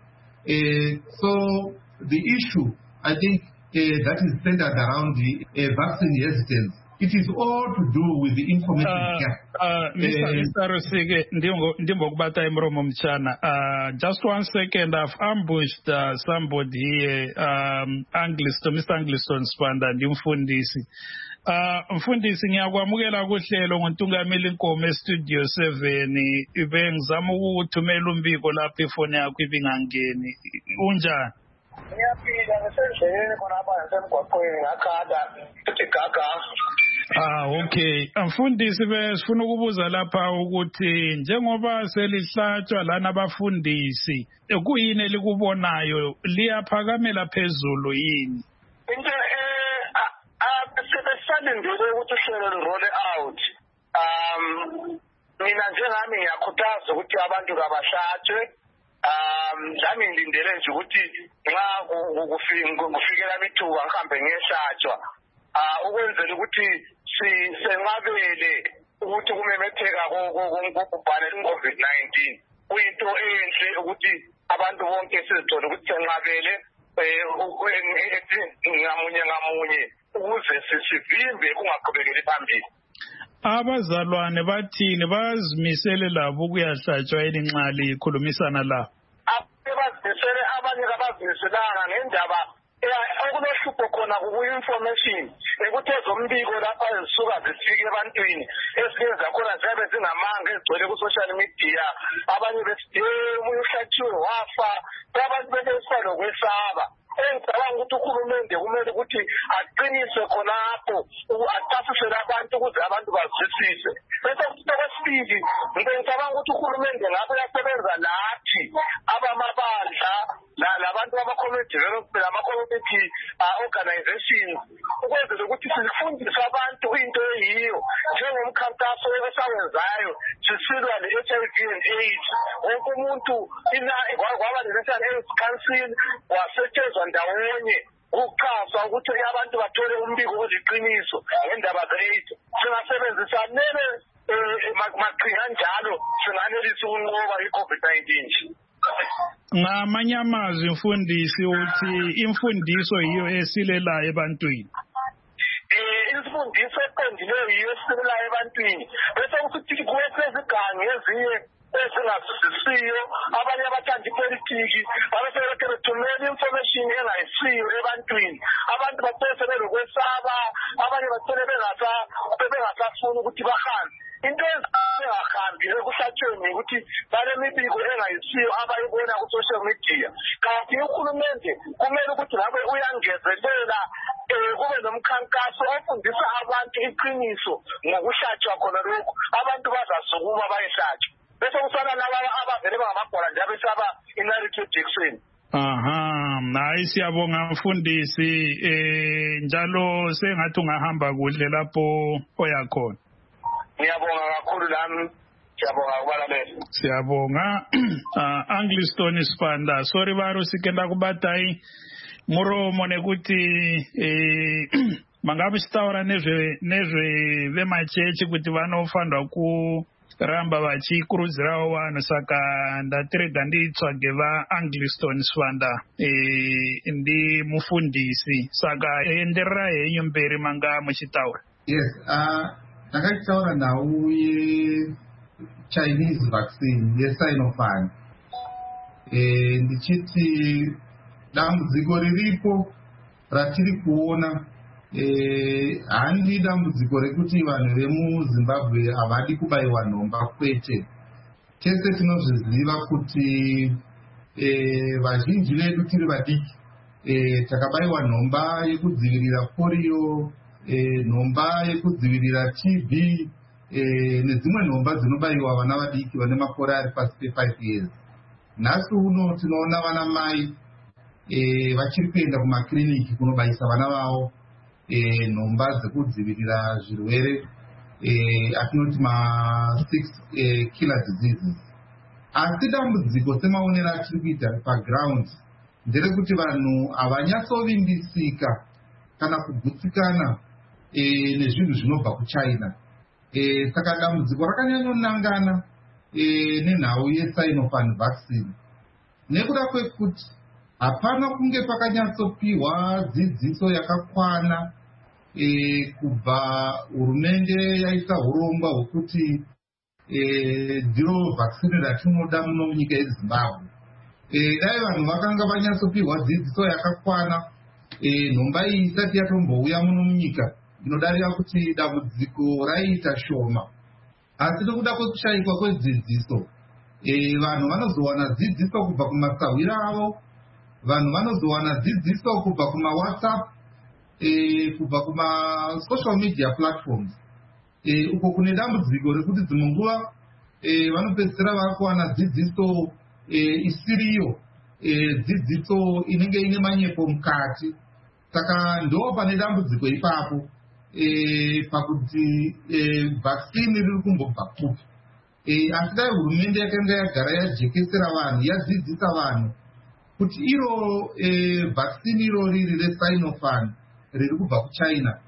Uh, so the issue, I think, uh, that is centered around the uh, vaccine hesitance. It is all to do with the information uh, gap. Uh, Mister Mister Rusige, ndimbokubata imromo mchana. Uh, just one second, I've ambushed uh, somebody here, um, Angliston, Mister Angliston Spanda, ndimfundisi. Uh, mfundisi ngiyakwamukela kuhlelo ngontungameli Nkomo Studio seven, ibe ngizama ukuthumela umbiko lapha ifoni yakho ibingangeni. Unjani? Ngiyaphila ngisendleleni khona apha ngisemgwaqweni ngakhada futhi gaga. Ah, okay. Mfundisi besifuna ukubuza lapha ukuthi njengoba selihlatshwa lana abafundisi kuyini elikubonayo liyaphakamela phezulu yini? Into eh sebesalindele ukuthi uhlelo roll out. Um mina njengami ngiyakhuthaza ukuthi abantu kabahlatshwe. Um nami ngilindele nje ukuthi nxa kufikela imithuba ngihambe ngiyehlatshwa. Ah ukwenzela ukuthi senqabele ukuthi kumemetheka kokubhubhane i-COVID nineteen. Kuyinto enhle ukuthi abantu bonke sizithola ukuthi senqabele ngamunye ngamunye ukuze sivimbe kungaqhubekeli phambili. Abazalwane bathini bazimisele labo ukuyahlatshwa yini nxa likhulumisana la? Abazimisele abanye abazimiselanga ngendaba okunohlupho khona kuku-information ekuthi ezombiko lapha zisuka zifike ebantwini ezinye zakhona ziyabe zingamanga ezigcwele ku-social media abanye besithi omunye uhlatshiwe wafa abantu bebesiba lokwesaba. Engicabanga ukuthi uhulumende kumele ukuthi aqinise khonapho achasisele abantu ukuze abantu bazwisise. Bese kuthi okwesibili ngicabanga ukuthi uhulumende ngabe uyasebenza lathi abamabandla labantu bama-community development ama-community organizations ukwenzela ukuthi sifundise abantu into eyiyo njengomkhankaso ebesawenzayo sisilwa le-H I V and AIDS. Wonke umuntu kwaba le-National AIDS Council wasetshenzwa ndawonye ukuchaza ukuthi abantu bathole umbiko weziqiniso ngendaba ze-AIDS. Singasebenzisa nene maqhinga njalo singanelisa ukunqoba i-COVID nineteen. Ngamanye amazwi mfundisi uthi imfundiso yiyo esilelayo ebantwini. Eh imfundiso eqondileyo yiyo esilelayo ebantwini. Bese ukuthi kuwese izigangi ezinye esingazwisisiyo, abanye abathanda ipolitiki abasebekhe bethumela information engayisiyo ebantwini, abantu bagcine belokwesaba, abanye bagcine bengasafuni ukuthi bahambe. Into engahambi ekuhlatshweni ukuthi balemibiko engayisiyo abayibona ku-social media. Kanti uhulumende kumele ukuthi ngabe uyangezelela kube nomkhankaso ofundisa abantu iqiniso ngokuhlatshwa khona lokhu, abantu bazasukuma bayehlatshwa. Bese kusana laba abavele bangamabhola nje abesaba inarrative Jackson. Aha, hayi siyabonga mfundisi, eh njalo sengathi ungahamba kuhle lapho oyakhona. Ngiyabonga kakhulu lami, siyabonga ukubalalela. Siyabonga. uh, Angliston Sibanda, sorry baro sikenda kubatai muromo nekuti eh mangabe sitaura nezve nezve vemachechi kuti vanofanirwa kuramba vachikurudzirawo vanhu, saka ndatirega nditsvage vaAngliston Sibanda eh ndi mufundisi, saka enderera henyu mberi manga muchitaura. Yes, uh ndakataura nawo ye-Chinese vaccine ye-Sinopharm. Eh ndichiti dambudziko riripo ratiri kuona eh handi dambudziko rekuti vanhu vemuZimbabwe havadi kubayiwa nhomba, kwete. Tese tinozviziva kuti eh vazhinji vedu tiri vadiki eh takabayiwa nhomba yekudzivirira polio, eh nhomba yekudzivirira T B, eh nedzimwe nhomba dzinobayiwa vana vadiki vane makore ari pasi pe5 years. Nhasi uno tinoona vana mai eh vachiri kuenda kumakliniki kunobayisa vana vavo eh nhomba dzekudzivirira zvirwere eh atinoti ma six eh, killer diseases. Asi dambudziko semaonero atiri kuita paground nderekuti vanhu havanyatsovimbisika kana kugutsikana e, nezvinhu zvinobva kuChina. E, saka dambudziko rakanyanyonangana e, nenhau yeSinopharm vaccine, nekuda kwekuti hapana kunge pakanyatsopiwa dzidziso yakakwana e, kubva hurumende yaisa urongwa hwekuti e, ndiro vaccine ratinoda muno munyika yeZimbabwe. E, dai vanhu vakanga vanyatsopiwa dzidziso yakakwana, e, nhomba iyi isati yatombouya muno munyika, inodarira kuti dambudziko raiita shoma. Asi nekuda kwekushayikwa kwedzidziso, e, vanhu vanozowana dzidziso kubva kumasahwiro avo, vanhu vanozowana dzidziso kubva kumaWhatsApp, e, kubva kumasocial media platforms, e, uko kune dambudziko rekuti dzimwe nguva e, vanopedzisira vakuwana dzidziso e, isiriyo, e, dzidziso inenge ine manyepo mukati. Saka ndo pane dambudziko ipapo e, pakuti e, vaccine riri kumbobva kupi. E, asi dai hurumende yakanga yagara yajekesera vanhu, yadzidzisa vanhu kuti iro e, vaccine irori riri Sinopharm riri kubva kuChina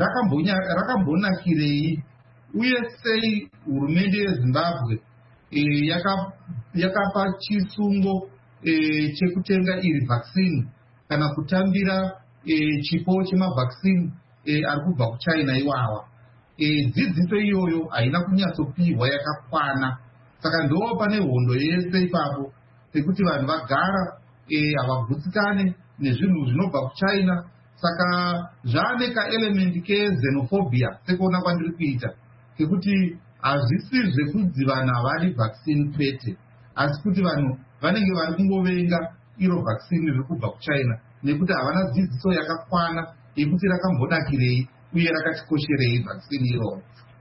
rakambonakirei, uye sei hurumende yeZimbabwe e, yakapa yaka chisungo e, chekutenga iri vaccine kana kutambira e, chipo chemavaccine e, ari kubva kuChina iwawa. E, dzidziso iyoyo haina kunyatsopiwa yakakwana. Saka ndo pane hondo yese ipapo sekuti vanhu vagara e, havagutsikane nezvinhu zvinobva kuChina. Saka zvane kaelementi kezenophobia sekuona kwandiri kuita, kekuti hazvisi zvekudzi vanhu havadi vaccine pete, asi kuti vanhu vanenge vari kungovenga iro vaccine riri kubva kuChina nekuti havana dzidziso yakakwana yekuti rakambonakirei uye rakatikosherei vaccine iroro.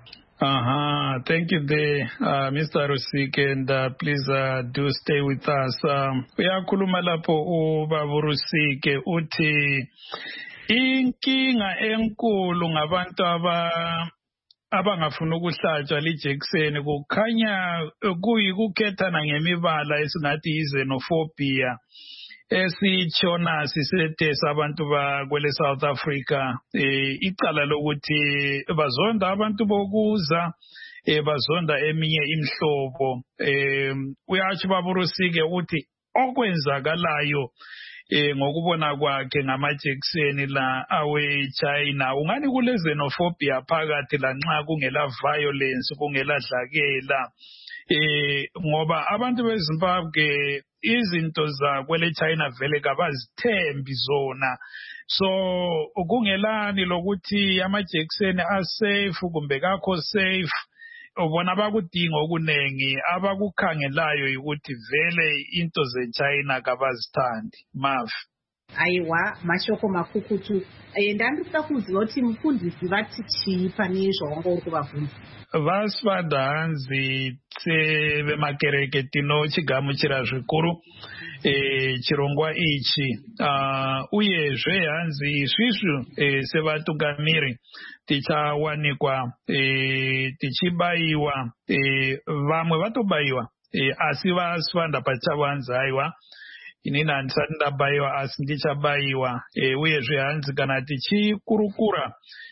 Uh-huh. Thank you there, uh, Mister Rusike, and uh, please uh, do stay with us. Um, uyakhuluma lapho ubaba Rusike uthi inkinga enkulu ngabantu aba abangafuna ukuhlatshwa lijekiseni kukhanya kuyikukhethana ngemibala esingathi izenophobia esitshona sisethe sabantu bakwele South Africa. eh icala lokuthi bazonda abantu bokuza, eh bazonda eminye imhlobo. eh uyathi baburusike ukuthi okwenzakalayo eh ngokubona kwakhe ngamajekiseni la awe China, ungani kule xenophobia phakathi la nxa kungela violence, kungela dlakela. eh ngoba abantu beZimbabwe izinto zakwele China vele kabazithembi zona. So kungelani lokuthi amajekiseni asafe kumbe kakho safe, ubona bakudinga okunengi, abakukhangelayo ukuthi vele into zeChina kabazithandi. Mafi aiwa mashoko makukutu. Ndandikuda kuziva kuti mufundisi vati chii pane izvo wanga uri kuvabvunza? Vasvada hanzi vemakereke tinochigamuchira zvikuru e, chirongwa ichi uh, uyezve hanzi isvisvu e, sevatungamiri tichawanikwa e, tichibayiwa e, vamwe vatobayiwa e, asi vasvanda pachavanzi aiwa inini handisati ndabayiwa asi ndichabayiwa e, uyezve hanzi kana tichikurukura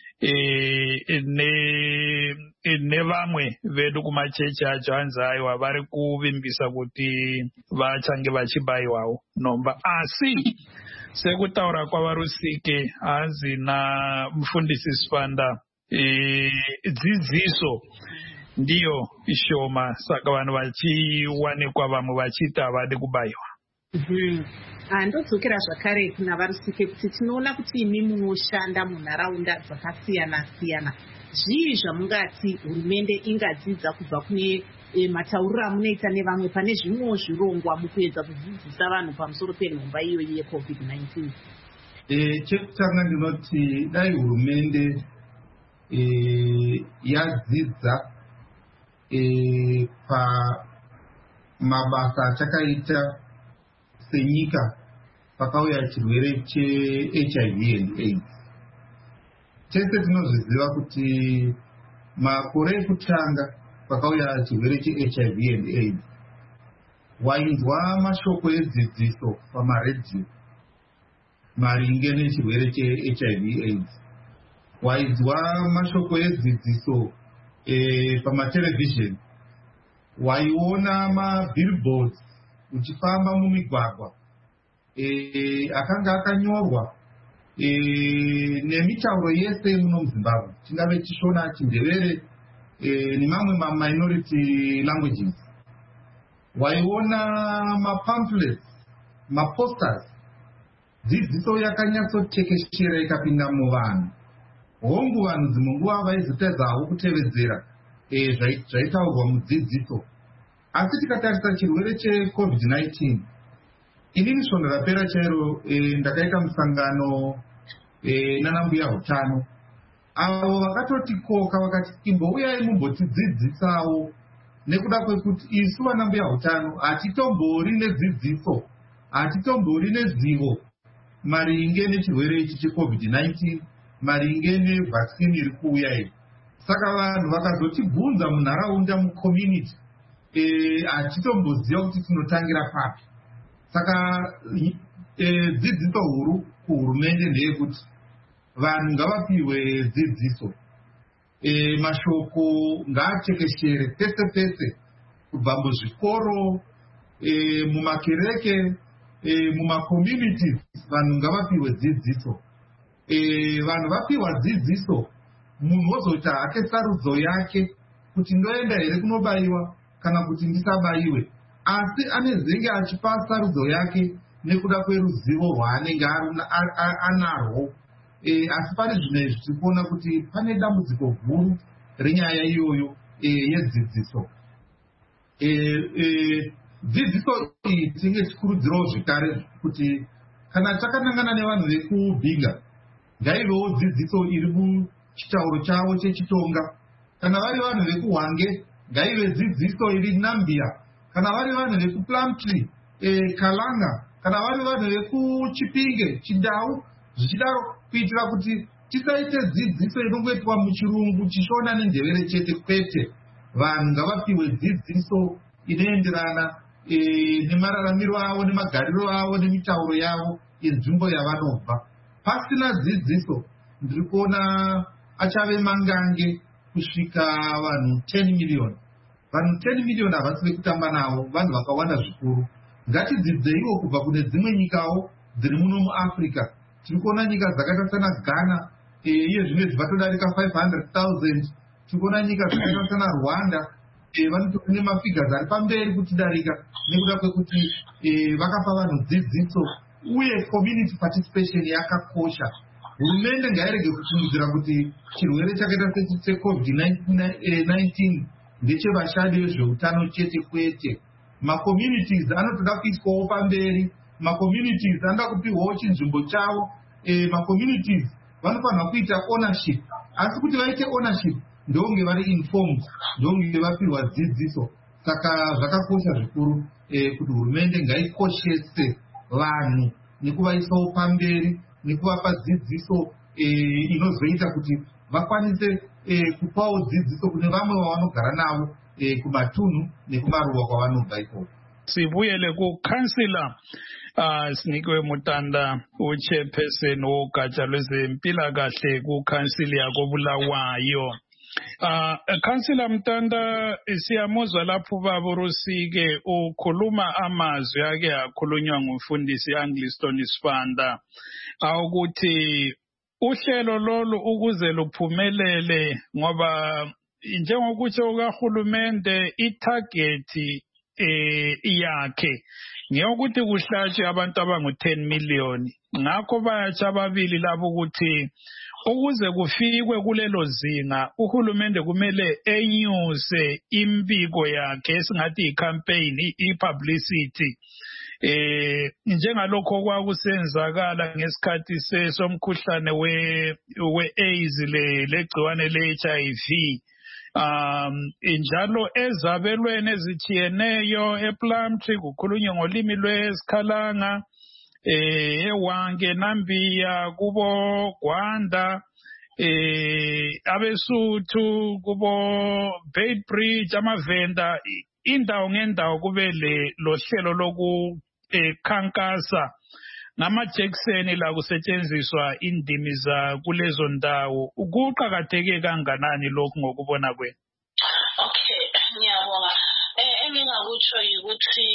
e, ne, nevamwe vedu kumachechi acho hanzi aiwa vari kuvimbisa kuti vachange vachibayiwawo nomba, asi sekutaura kwavarusike hanzi namufundisi Sifanda e, dzidziso ndiyo ishoma, saka vanhu vachiwanikwa vamwe vachiti havadi kubayiwa. Mm-hmm. Ndodzokera zvakare kuna varusike kuti tinoona kuti imi munoshanda munharaunda dzakasiyana siyana. Zvii zvamungati hurumende ingadzidza kubva kune e, matauriro amunoita nevamwe pane zvimwewo zvirongwa mukuedza kudzidzisa vanhu pamusoro penhomba iyoyi yecovid nineteen? E, chekutanga ndinoti dai hurumende e, yadzidza e, pamabasa achakaita senyika pakauya chirwere che-H I V and AIDS. Tese tinozviziva kuti makore ekutanga pakauya chirwere che-H I V and AIDS, wainzwa mashoko edzidziso pamaredhiyo maringe nechirwere che-H I V AIDS, wainzwa mashoko edzidziso e, pamatelevhizheni, waiona mabillboards uchifamba mumigwagwa e, akanga akanyorwa e, nemitauro yese muno muZimbabwe, tingave Chishona, Chindevere e, nemamwe ma-minority languages. Waiona mapamphlets, maposters, dzidziso yakanyatsotekeshera ikapinda muvanhu. Hongu vanhu dzimwe nguva vaizotadzawo kutevedzera e, zvaitaurwa mudzidziso. Asi tikatarisa chirwere checovid nineteen, inini svondo rapera chairo e, ndakaita musangano e, nanambuya hutano avo vakatoti koka vakati imbouyai mumbotidzidzisawo, nekuda kwekuti isu vanambuya hutano hatitombori nedzidziso, hatitombori nezivo maringe nechirwere ichi checovid nineteen, maringe nevhasini iri kuuya iyi. Saka vanhu vakazotibvunza munharaunda, mucommunity, hachitomboziva e, kuti tinotangira papi. Saka e, dzidziso huru kuhurumende ndeyekuti vanhu ngavapiwe dzidziso, e, mashoko ngaatekeshere pese pese, kubva muzvikoro, e, mumakereke, e, mumacommunities, vanhu ngavapiwe dzidziso. E, vanhu vapiwa dzidziso, munhu wozoita hake sarudzo yake kuti ndoenda here kunobayiwa kana kuti ndisabayiwe, asi anezenge achipa sarudzo yake nekuda kweruzivo rwaanenge anarwo. E, asi pane zvinhu zviri kuona kuti pane dambudziko guru renyaya iyoyo e, yedzidziso. E, e, dzidziso iyi tinge tikurudzirawo zvekare kuti kana takanangana nevanhu vekubhinga, ngaivewo dzidziso iri muchitauro chavo chechitonga. Kana vari vanhu vekuhwange, ngaive dzidziso iri Nambia. Kana vari vanhu vekuPlumtree, e, Kalanga, kana vari vanhu vekuChipinge, Chindau, zvichidaro, kuitira kuti tisaite dzidziso inongoitwa muchirungu, Chishona neNdevere chete kwete. Vanhu ngavapiwe dzidziso inoenderana e, nemararamiro avo, nemagariro avo, nemitauro yavo yenzvimbo yavanobva. Pasina dzidziso, ndiri kuona achave mangange kusvika vanhu ten million. Vanhu ten million havasi vekutamba navo, vanhu vakawanda zvikuru. Ngatidzidzeiwo kubva kune dzimwe nyikawo dziri muno muAfrica. Tiri kuona nyika dzakaita sana Ghana, iye zvino dzatodarika five hundred thousand. Tiri kuona nyika dzakaita sana Rwanda, vanotoone mafigures ari pamberi kutidarika nekuda kwekuti vakapa vanhu dzidziso uye community participation yakakosha. Hurumende ngairege kufungidzira kuti chirwere chakaita secovid nineteen ndechevashandi vezveutano chete kwete. Macommunities anotoda kuiswawo pamberi, macommunities anoda kupihwawo chinzvimbo chavo, macommunities vanofanira kuita ownership, asi kuti vaite ownership ndonge vari informed, ndonge vapihwa dzidziso. Saka zvakakosha zvikuru kuti hurumende ngaikoshese vanhu nekuvaisawo pamberi nekuvapa dzidziso inozoita kuti vakwanise kupawo dzidziso kune vamwe vavanogara navo kumatunhu nekumaruwa kwavanobva ikoko. Sibuyele kukansila uh, Sinikwe Mutanda uchairperson wogatsha lwezempilakahle kukansili yakoBulawayo. Uh, Kansila Mutanda, siyamuzwa lapho baba Rusike ukhuluma amazwi ake akhulunywa ngumfundisi Angliston Sibanda ukuthi uhlelo lolu ukuze luphumelele ngoba njengokutsho kahulumende itarget eh yakhe ngiyokuthi kuhlatshwe abantu abangu ten million, ngakho bayatsha ababili labo ukuthi ukuze kufikwe kulelo zinga uhulumende kumele enyuse imbiko yakhe esingathi icampaign ipublicity eh njengalokho kwakusenzakala ngesikhathi somkhuhlane we we AIDS le legciwane le H I V. Um injalo ezabelweni ezithiyeneyo ePlumtree kukhulunywa ngolimi lwesikhalanga eh eWange Nambiya kubo Gwanda eh abesuthu kubo Beitbridge amavenda indawo ngendawo kube le lohlelo loku ekhankasa ngamajekseni la kusetshenziswa indimiza kulezo ndawo. Ukuqhakatheke kanganani lokho ngokubona kwenu? Okay, ngiyabonga. Eh engingakutsho ukuthi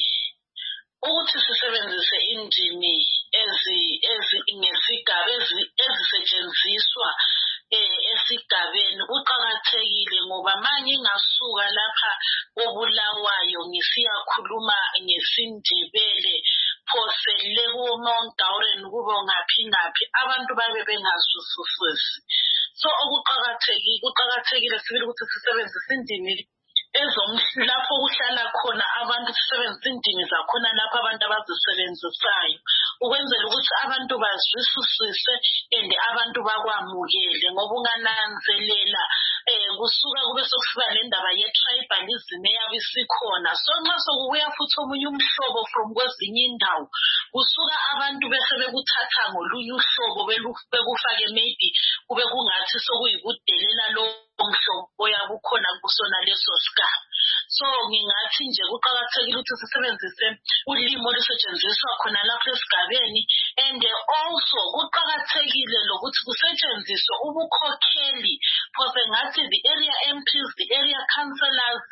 ukuthi sisebenzise indimi ezi ezi ngesigaba ezisetshenziswa eh esigabeni kuqhakathekile ngoba manje ngasuka lapha koBulawayo ngisiyakhuluma ngesindebele phose lewo Mount Gauren kubo ngaphi ngaphi abantu babe bengazwisisi. So okuqhakathekile kuqhakathekile sibili ukuthi sisebenzise indimi ezomhlala lapho kuhlala khona abantu, sisebenzisa indimi zakhona lapho abantu abazisebenzisayo ukwenzela ukuthi abantu bazwisise and abantu bakwamukele ngoba ungananzelela eh kusuka kube sokusiba lendaba ye-tribalism eyabisikhona. So nxa sokubuya futhi omunye umhlobo from kwezinye indawo kusuka abantu bese bekuthatha ngolunye uhlobo bekufake maybe kube kungathi sokuyikudelela lo umhlobo yabukhona kusona leso sigaba. So ngingathi nje kuqhakathekile ukuthi sisebenzise ulimi olusetshenziswa khona lapho esigabeni, and also kuqhakathekile lokuthi kusetshenziswe ubukhokheli phose ngathi the area M Ps, the area councillors,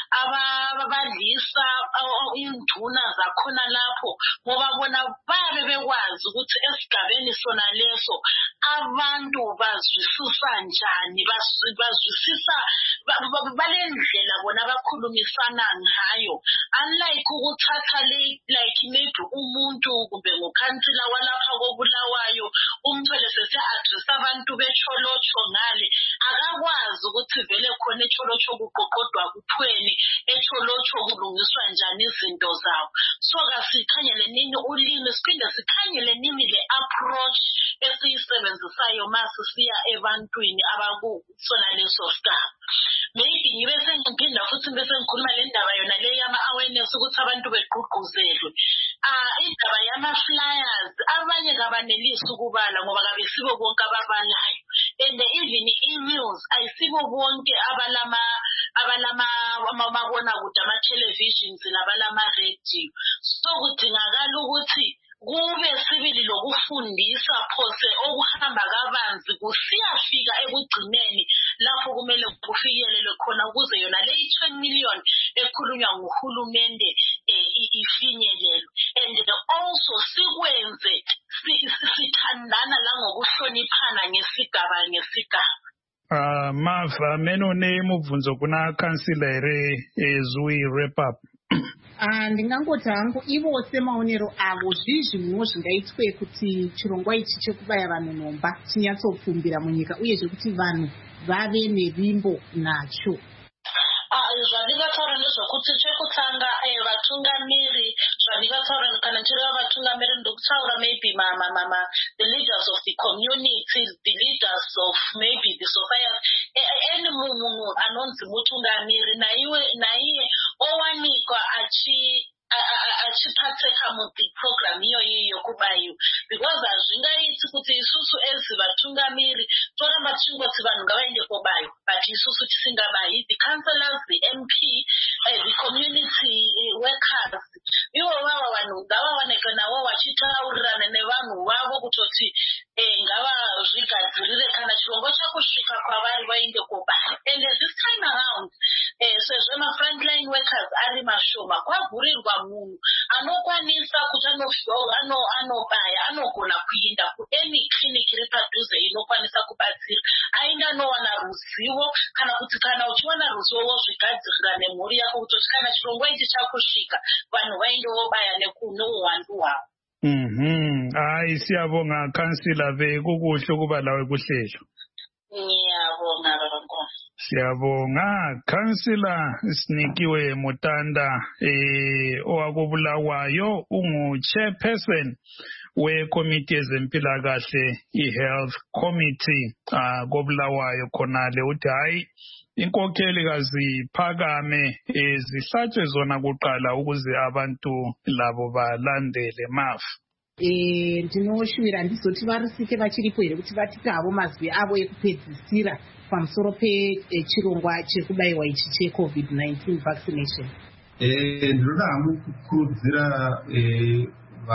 ababadlisa induna zakhona lapho ngoba bona babe bekwazi ukuthi esigabeni sona leso abantu bazwisisa njani, bazwisisa balendlela bona bakhulumisana ngayo, unlike ukuthatha like maybe umuntu kumbe ngokhansila walapha koBulawayo umthole sese address abantu becholocho ngale akakwazi ukuthi vele khona echolocho kuqoqodwa kuthweni, echolocho kulungiswa njani izinto zawo. So kasikhanyele nini ulimi siphinde sikhanyele nini le approach esiyisebenzisayo masisiya ebantwini abakusona leso sigaba. Maybe ngibe sengiphinda futhi bese ngikhuluma le ndaba yona le yama awareness ukuthi abantu begqugquzelwe. Ah indaba yama flyers abanye kabanelisi ukubala ngoba kabesibo bonke ababalayo, and even emails ayisibo bonke abalama abalama amabona kude ama televisions labalama radio. So kudingakala ukuthi kube sibili lokufundisa phose okuhamba kabanzi kusiyafika ekugcineni lapho kumele kufikelele khona ukuze yona le ten million ekhulunywa nguhulumende ifinyelele. And also sikwenze sithandana la ngokuhloniphana ngesigaba ngesigaba. Uh, Martha, menone mubvunzo kuna kansila here as we wrap up. Uh, ndingangoti hangu ivo semaonero avo zvizvinwo zvingaitwe kuti chirongwa ichi chekubaya vanhu nhomba chinyatsopfumbira munyika uyezve kuti vanhu vave nerimbo nacho. Zvandingataura ndezvekuti chekutanga vatungamiri zvandingataura kana ndireva vatungamiri ndokutaura maybe mama mama the leaders of the community, the leaders of maybe the society, any munhu anonzi mutungamiri naiwe naiye owanikwa achi achipateka muprogram iyoyi yokubayiwa because hazvingaiti kuti isusu ezi vatungamiri toramba tichingoti vanhu ngavaende kobayiwa but isusu tisingabayi. The councillors, the M P, uh, the community workers, ivo vava vanhu ngavaoneke navo vachitaurirana nevanhu vavo kutoti ngavazvigadzirire kana chirongwa chakusvika kwavari vaende kobayiwa. And this time around sezvo mafrontline workers ari mashoma kwavhurirwa munhu anokwanisa kuti anobaya anogona kuinda kuany clinic iri padhuze inokwanisa kubatsira aenda anowana ruzivo kana kuti kana uchiwana ruzivo wozvigadzirira nemhuri yako kutoti kana chirongwa ichi chakusvika vanhu vaende vobaya neuwandu hwavo. Mhm. Hayi siyabonga kansila bekukuhle kuba lawe kuhlelo. Ngiyabonga baba. Siyabonga kansila Sinikiwe Mutanda eh owakubulawayo ungu chairperson we committee ezempilakahle i-health committee ah kobulawayo khonale uthi hayi inkokheli kaziphakame ezihlatshwe zona kuqala ukuze abantu labo balandele mafu. Eh ndinoshumira ndizoti varisike vachiripo here kuti vatite havo mazwi avo ekupedzisira pamusoro pechirongwa chekubayiwa ichi checovid nineteen vaccination. Eh ndinoda hangu kukurudzira eh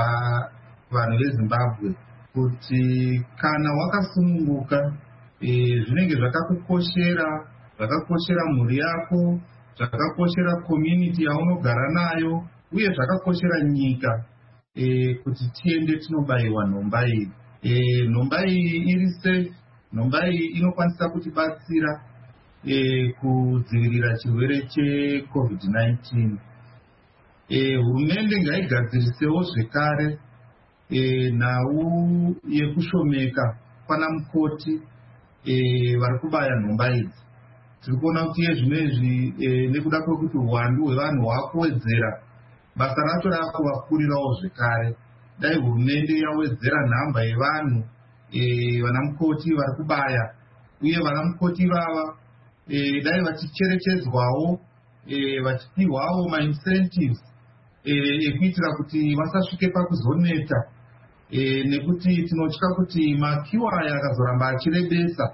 vanhu veZimbabwe kuti kana wakasununguka eh zvinenge zvakakukoshera zvakakoshera mhuri yako zvakakoshera community yaunogara nayo uye zvakakoshera nyika eh kuti tiende tinobayiwa nhomba iyi. Eh nhomba iyi iri safe, nhomba iyi inokwanisa kutibatsira eh kudzivirira chirwere checovid nineteen. Eh hurumende ngaigadzirisewo zvekare eh nhau yekushomeka pana mukoti eh vari kubaya nhomba idzi. Tiri kuona kuti zvinezvi eh nekuda kwekuti uwandu hwevanhu hwakuwedzera basa racho rakuvakurirawo zvekare. Dai hurumende yawedzera nhamba yevanhu eh vana mukoti vari kubaya uye vana mukoti vava eh dai vachicherechedzwawo eh vachipihwawo ma-incentives eh ekuitira kuti vasasvike pakuzoneta eh nekuti tinotya kuti makiwa aya akazoramba achirebesa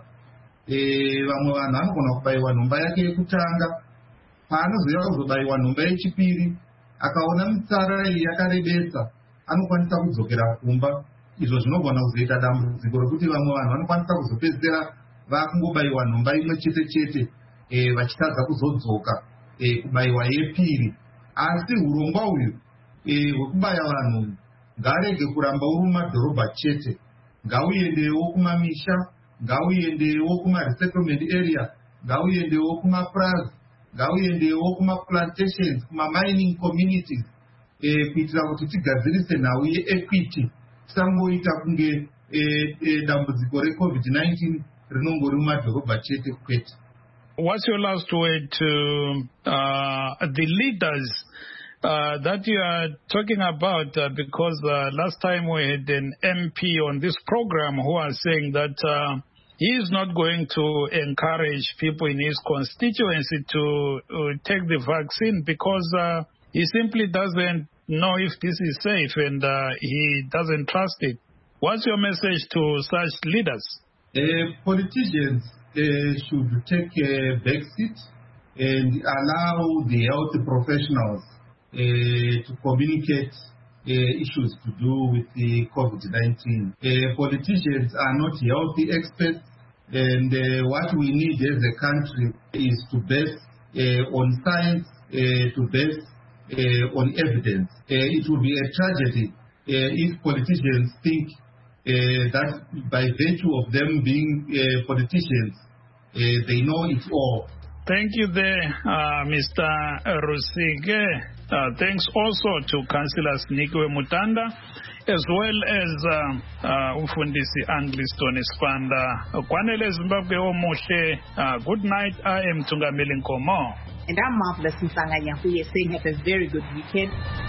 eh vamwe vanhu vanogona kubayiwa nhomba yake yekutanga paanozoya kuzobayiwa nhomba yechipiri akaona mitsara iyi yakarebesa anokwanisa kudzokera kumba. Izvo zvinogona kuzoita dambudziko rekuti vamwe vanhu vanokwanisa kuzopedzera vakungobayiwa nhomba imwe chete chete eh vachitadza kuzodzoka eh kubayiwa yepiri. Asi urongwa uyu eh hwekubaya vanhu ngarege kuramba uri mumadhorobha chete, ngauendewo kumamisha, ngauendewo kuma-resettlement area, ngauendewo kuma-plaza, ngauendewo kuma-plantations, kuma-mining communities eh kuitira kuti tigadzirise nhau ye-equity tisangoita kunge eh, eh, dambudziko recovid nineteen rinongori mumadhorobha chete kwete. What's your last word to uh, the leaders uh, that you are talking about? Uh, because uh, last time we had an M P on this program who was saying that uh, he is not going to encourage people in his constituency to uh, take the vaccine because uh, he simply doesn't know if this is safe and uh, he doesn't trust it. What's your message to such leaders? Uh, politicians uh, should take a back seat and allow the health professionals uh, to communicate uh, issues to do with the COVID nineteen. Uh, politicians are not healthy experts, and uh, what we need as a country is to base uh, on science, uh, to base uh, on evidence. Uh, it would be a tragedy uh, if politicians think Uh, that by virtue of them being uh, politicians, uh, they know it all. Thank you there, uh, Mister Rusike. Uh, thanks also to Councillor Nikiwe Mutanda, as well as uh, uh, Ufundisi Angliston Espanda. Kwanele Zimbabwe Omushe. Uh, good night. I am Tungameli Nkomo. And I'm Marvelous Nsanganya, who is saying have a very good weekend.